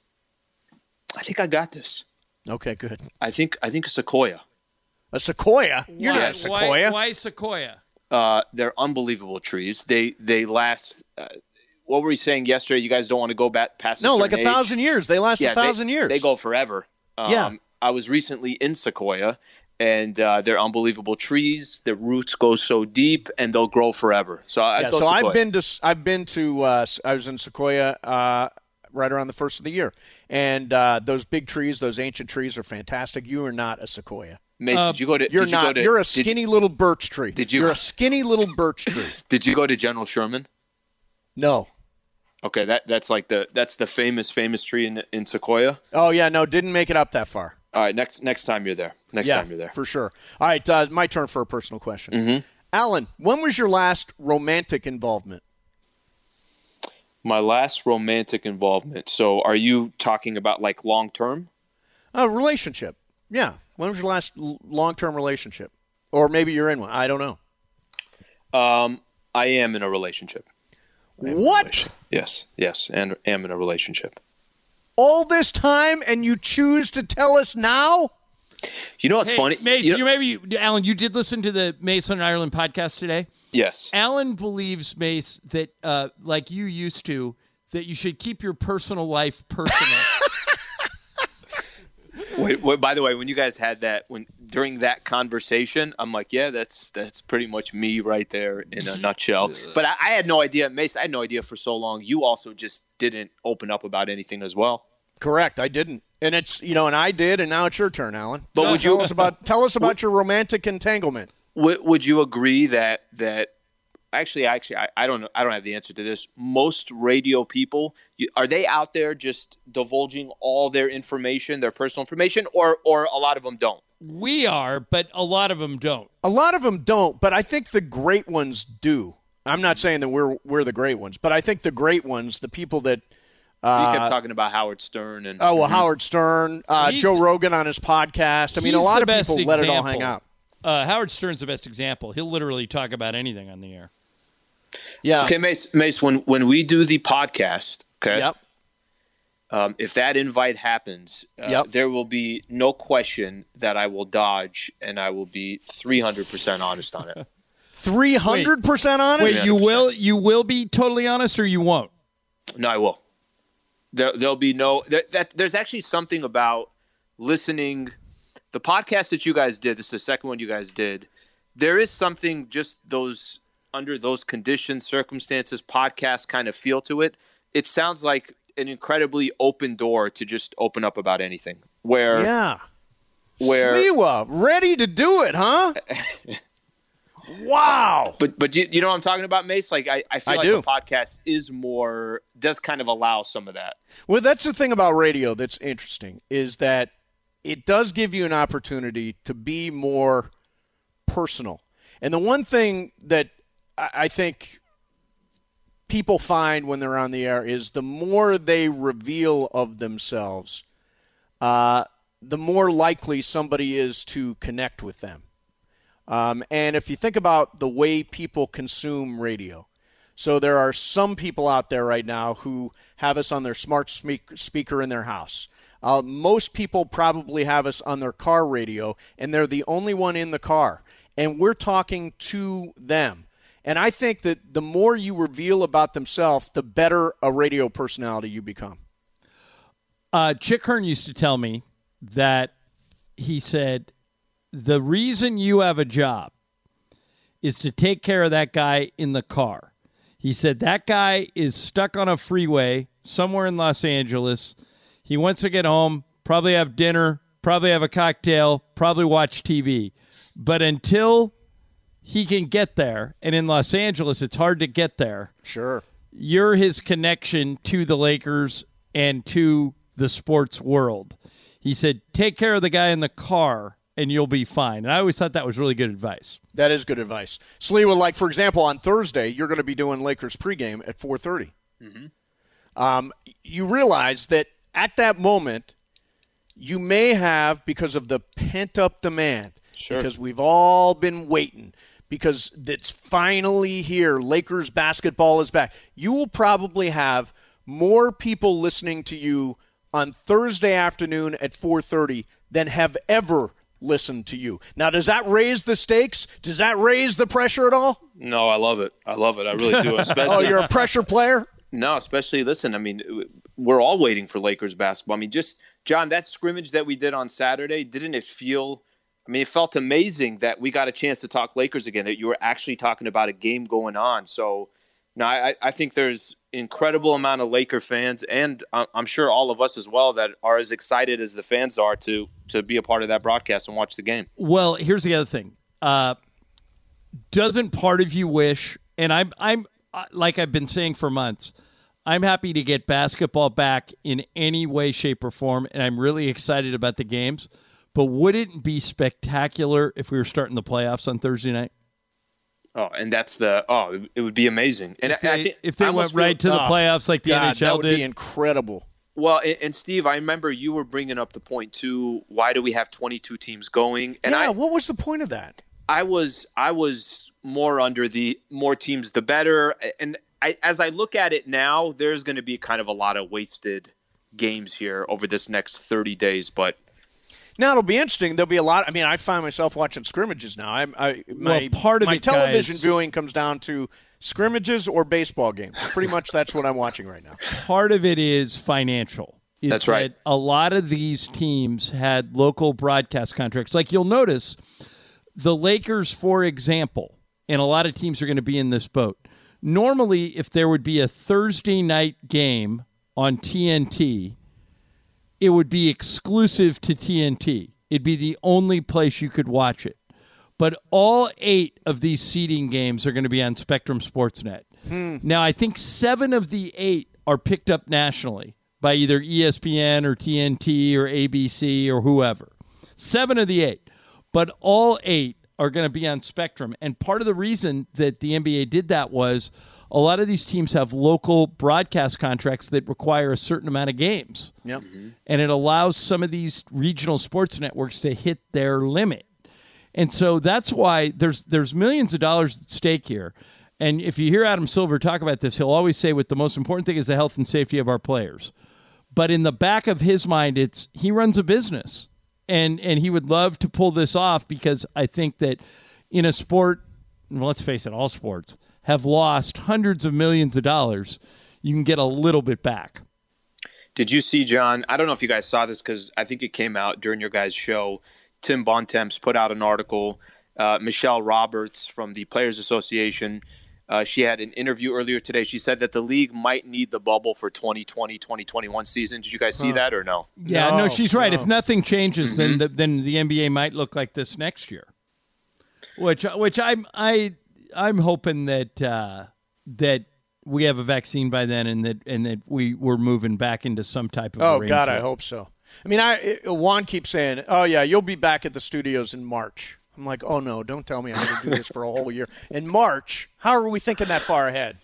S16: I think I got this.
S1: Okay, good.
S16: I think I think a sequoia.
S1: A sequoia? You're
S2: why,
S1: not a sequoia.
S2: Why, why sequoia?
S16: Uh, they're unbelievable trees. They they last. Uh, what were you saying yesterday? You guys don't want to go back past
S1: No,
S16: a
S1: like a
S16: certain age?
S1: thousand years. They last
S16: Yeah,
S1: a thousand
S16: they,
S1: years.
S16: They go forever. Um,
S1: Yeah.
S16: I was recently in Sequoia, and uh, they're unbelievable trees. Their roots go so deep, and they'll grow forever. So I'd
S1: Yeah,
S16: go
S1: so
S16: Sequoia.
S1: I've been to I've been to uh, I was in Sequoia uh, right around the first of the year, and uh, those big trees, those ancient trees, are fantastic. You are not a Sequoia.
S16: Mace,
S2: Uh,
S16: did you go to?
S1: You're
S16: did you
S1: not.
S16: Go to,
S1: you're a
S16: did you-
S1: skinny little birch tree.
S16: Did you-
S1: You're a skinny little birch tree.
S16: Did you go to General Sherman?
S1: No.
S16: Okay, that that's like the that's the famous famous tree in in Sequoia.
S1: Oh yeah, no, didn't make it up that far.
S16: All right, next next time you're there. Next
S1: yeah,
S16: time you're there.
S1: for sure. All right, uh, my turn for a personal question.
S16: Mhm.
S1: Alan, when was your last romantic involvement?
S16: My last romantic involvement. So are you talking about like long term?
S1: A relationship. Yeah. When was your last l- long-term relationship? Or maybe you're in one. I don't know.
S16: Um, I am in a relationship.
S1: What?
S16: In a relationship. Yes, yes, and am in a relationship.
S1: All this time, and you choose to tell us now?
S16: You know what's
S2: Hey,
S16: funny?
S2: Mace,
S16: You know-
S2: you maybe you, Alan, you did listen to the Mason Ireland podcast today.
S16: Yes.
S2: Alan believes, Mace, that uh, like you used to, that you should keep your personal life personal.
S16: Wait, wait, by the way, when you guys had that, when during that conversation, I'm like, yeah, that's that's pretty much me right there in a nutshell. But I, I had no idea, Mace. I had no idea for so long. You also just didn't open up about anything as well.
S1: Correct. I didn't. And it's, you know, and I did, and now it's your turn, Alan.
S16: But
S1: Tell-
S16: would
S1: tell
S16: you-
S1: us about tell us about your romantic entanglement?
S16: Would, would you agree that that actually, actually, I, I don't know. I don't have the answer to this. Most radio people, you, are they out there just divulging all their information, their personal information, or or a lot of them don't?
S2: We are, but a lot of them don't.
S1: A lot of them don't, but I think the great ones do. I'm not saying that we're we're the great ones, but I think the great ones, the people that uh,
S16: You kept talking about Howard Stern and
S1: oh well,
S16: Mhm.
S1: Howard Stern, uh,
S2: He's-
S1: Joe Rogan on his podcast. I mean, a
S2: He's
S1: lot
S2: the
S1: of
S2: best
S1: people let it all
S2: example.
S1: hang out.
S2: Uh, Howard Stern's the best example. He'll literally talk about anything on the air.
S1: Yeah.
S16: Okay, Mace. Mace, when when we do the podcast, okay.
S1: Yep.
S16: Um, if that invite happens, uh,
S1: Yep.
S16: there will be no question that I will dodge, and I will be three hundred percent honest on it.
S1: Three hundred percent honest.
S2: Wait, you will you will be totally honest, or you won't?
S16: No, I will. There, there'll be no. There, that there's actually something about listening. The podcast that you guys did. This is the second one you guys did. There is something just those under those conditions, circumstances, podcast kind of feel to it. It sounds like an incredibly open door to just open up about anything. Where
S1: Yeah.
S16: where
S1: Sliwa, ready to do it, huh? Wow.
S16: But but you, you know what I'm talking about, Mace? Like I, I feel
S1: I
S16: like
S1: do.
S16: the podcast is more does kind of allow some of that.
S1: Well, that's the thing about radio that's interesting is that it does give you an opportunity to be more personal. And the one thing that I I think people find when they're on the air is the more they reveal of themselves, uh, the more likely somebody is to connect with them. Um, and if you think about the way people consume radio, so there are some people out there right now who have us on their smart speak- speaker in their house. Uh, most people probably have us on their car radio, and they're the only one in the car. And we're talking to them. And I think that the more you reveal about themselves, the better a radio personality you become.
S2: Uh, Chick Hearn used to tell me that he said, the reason you have a job is to take care of that guy in the car. He said that guy is stuck on a freeway somewhere in Los Angeles. He wants to get home, probably have dinner, probably have a cocktail, probably watch T V. But until he can get there, and in Los Angeles it's hard to get there.
S1: Sure.
S2: You're his connection to the Lakers and to the sports world. He said, take care of the guy in the car and you'll be fine. And I always thought that was really good advice.
S1: That is good advice. Sliwa, like, for example, on Thursday, you're going to be doing Lakers pregame at four thirty.
S16: Mm-hmm.
S1: Um, you realize that at that moment, you may have, because of the pent-up demand,
S16: Sure.
S1: because we've all been waiting, because it's finally here, Lakers basketball is back, you will probably have more people listening to you on Thursday afternoon at four thirty than have ever listened to you. Now, does that raise the stakes? Does that raise the pressure at all?
S16: No, I love it. I love it. I really do. Especially,
S1: Oh, you're a pressure player?
S16: No, especially, listen, I mean, we're all waiting for Lakers basketball. I mean, just, John, that scrimmage that we did on Saturday, didn't it feel, I mean, it felt amazing that we got a chance to talk Lakers again, that you were actually talking about a game going on. So, no, I, I think there's incredible amount of Laker fans, and I'm sure all of us as well, that are as excited as the fans are to to be a part of that broadcast and watch the game.
S2: Well, here's the other thing. Uh, doesn't part of you wish, and I'm, I'm uh, like I've been saying for months, I'm happy to get basketball back in any way, shape, or form, and I'm really excited about the games. But wouldn't it be spectacular if we were starting the playoffs on Thursday night?
S16: Oh, and that's the oh, it would be amazing. And
S2: if
S16: I,
S2: they,
S16: I think
S2: if they
S16: I
S2: went
S16: almost
S2: right
S16: feel,
S2: to the
S1: oh,
S2: playoffs like the
S1: God,
S2: N H L
S1: that would
S2: did,
S1: be incredible.
S16: Well, and, and Steve, I remember you were bringing up the point too. Why do we have twenty-two teams going? And
S1: yeah,
S16: I,
S1: what was the point of that?
S16: I was I was more under the more teams the better. And I, as I look at it now, there's going to be kind of a lot of wasted games here over this next thirty days. But
S1: now it'll be interesting. There'll be a lot. I mean, I find myself watching scrimmages now. I, I my
S2: well, part of
S1: my
S2: it,
S1: television
S2: guys,
S1: viewing comes down to scrimmages or baseball games. Pretty much that's what I'm watching right now.
S2: Part of it is financial. It's
S16: That's right.
S2: That a lot of these teams had local broadcast contracts. Like you'll notice, the Lakers, for example, and a lot of teams are going to be in this boat. Normally, if there would be a Thursday night game on T N T, it would be exclusive to T N T. It'd be the only place you could watch it. But all eight of these seeding games are going to be on Spectrum Sportsnet.
S1: Hmm.
S2: Now, I think seven of the eight are picked up nationally by either E S P N or T N T or A B C or whoever. Seven of the eight. But all eight are going to be on Spectrum. And part of the reason that the N B A did that was a lot of these teams have local broadcast contracts that require a certain amount of games.
S1: Yep.
S2: And it allows some of these regional sports networks to hit their limit. And so that's why there's there's millions of dollars at stake here. And if you hear Adam Silver talk about this, he'll always say what the most important thing is the health and safety of our players. But in the back of his mind, it's he runs a business. And and he would love to pull this off because I think that in a sport, well, let's face it, all sports have lost hundreds of millions of dollars. You can get a little bit back.
S16: did you see, John? I don't know if you guys saw this because I think it came out during your guys' show. Tim Bontemps put out an article. Uh, Michelle Roberts from the Players Association, uh, she had an interview earlier today. She said that the league might need the bubble for twenty twenty, twenty twenty-one season. Did you guys see
S2: huh.
S16: that or no?
S2: Yeah, no, no she's right. No. If nothing changes,
S16: mm-hmm.
S2: then the, then the N B A might look like this next year. Which which I'm I I'm hoping that uh, that we have a vaccine by then, and that and that we we're moving back into some type of.
S1: Oh
S2: arrangement.
S1: God, I hope so. I mean, I Juan keeps saying, "Oh yeah, you'll be back at the studios in March." I'm like, "Oh no, don't tell me I'm going to do this for a whole year in March." How are we thinking that far ahead?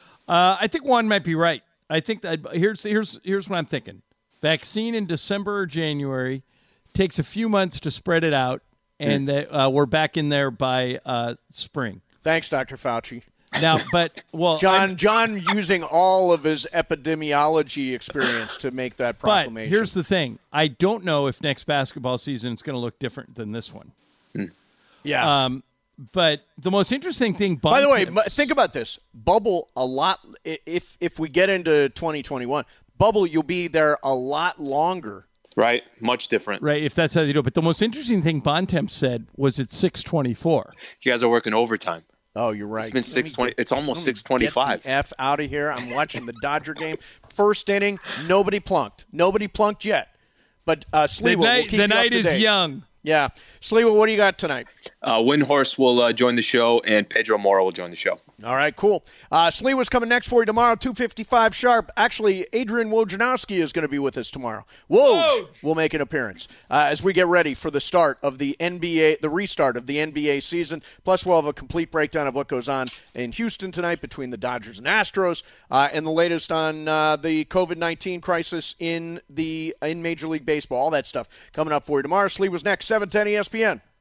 S2: Uh, I think Juan might be right. I think that here's here's here's what I'm thinking: vaccine in December or January, takes a few months to spread it out, and that uh, we're back in there by uh, spring.
S1: Thanks, Doctor Fauci.
S2: Now, but well,
S1: John,
S2: I'm,
S1: John, using all of his epidemiology experience to make that proclamation.
S2: But here's the thing: I don't know if next basketball season is going to look different than this one.
S16: Mm.
S1: Yeah.
S2: Um, but the most interesting thing,
S1: by the way,
S2: tips,
S1: think about this: bubble a lot. If if we get into twenty twenty-one, bubble, you'll be there a lot longer.
S16: Right, much different.
S2: Right, if that's how they do it. But the most interesting thing Bontemps said was it's six twenty-four.
S16: You guys are working overtime.
S1: Oh, you're right.
S16: It's been six twenty. It's almost six twenty-five.
S1: Get the F out of here! I'm watching the Dodger game. First inning, nobody plunked. Nobody plunked yet. But uh, Sliwa will keep you up to date.
S2: The night is young.
S1: Yeah, Sliwa, what do you got tonight?
S16: Uh, Windhorse will uh, join the show, and Pedro Mora will join the show.
S1: All right, cool. Uh, Sliwa's coming next for you tomorrow, two fifty-five sharp. Actually, Adrian Wojnarowski is going to be with us tomorrow. Woj will make an appearance uh, as we get ready for the start of the N B A, the restart of the N B A season. Plus, we'll have a complete breakdown of what goes on in Houston tonight between the Dodgers and Astros, uh, and the latest on uh, the COVID nineteen crisis in the in Major League Baseball. All that stuff coming up for you tomorrow. Sliwa's next, seven ten E S P N.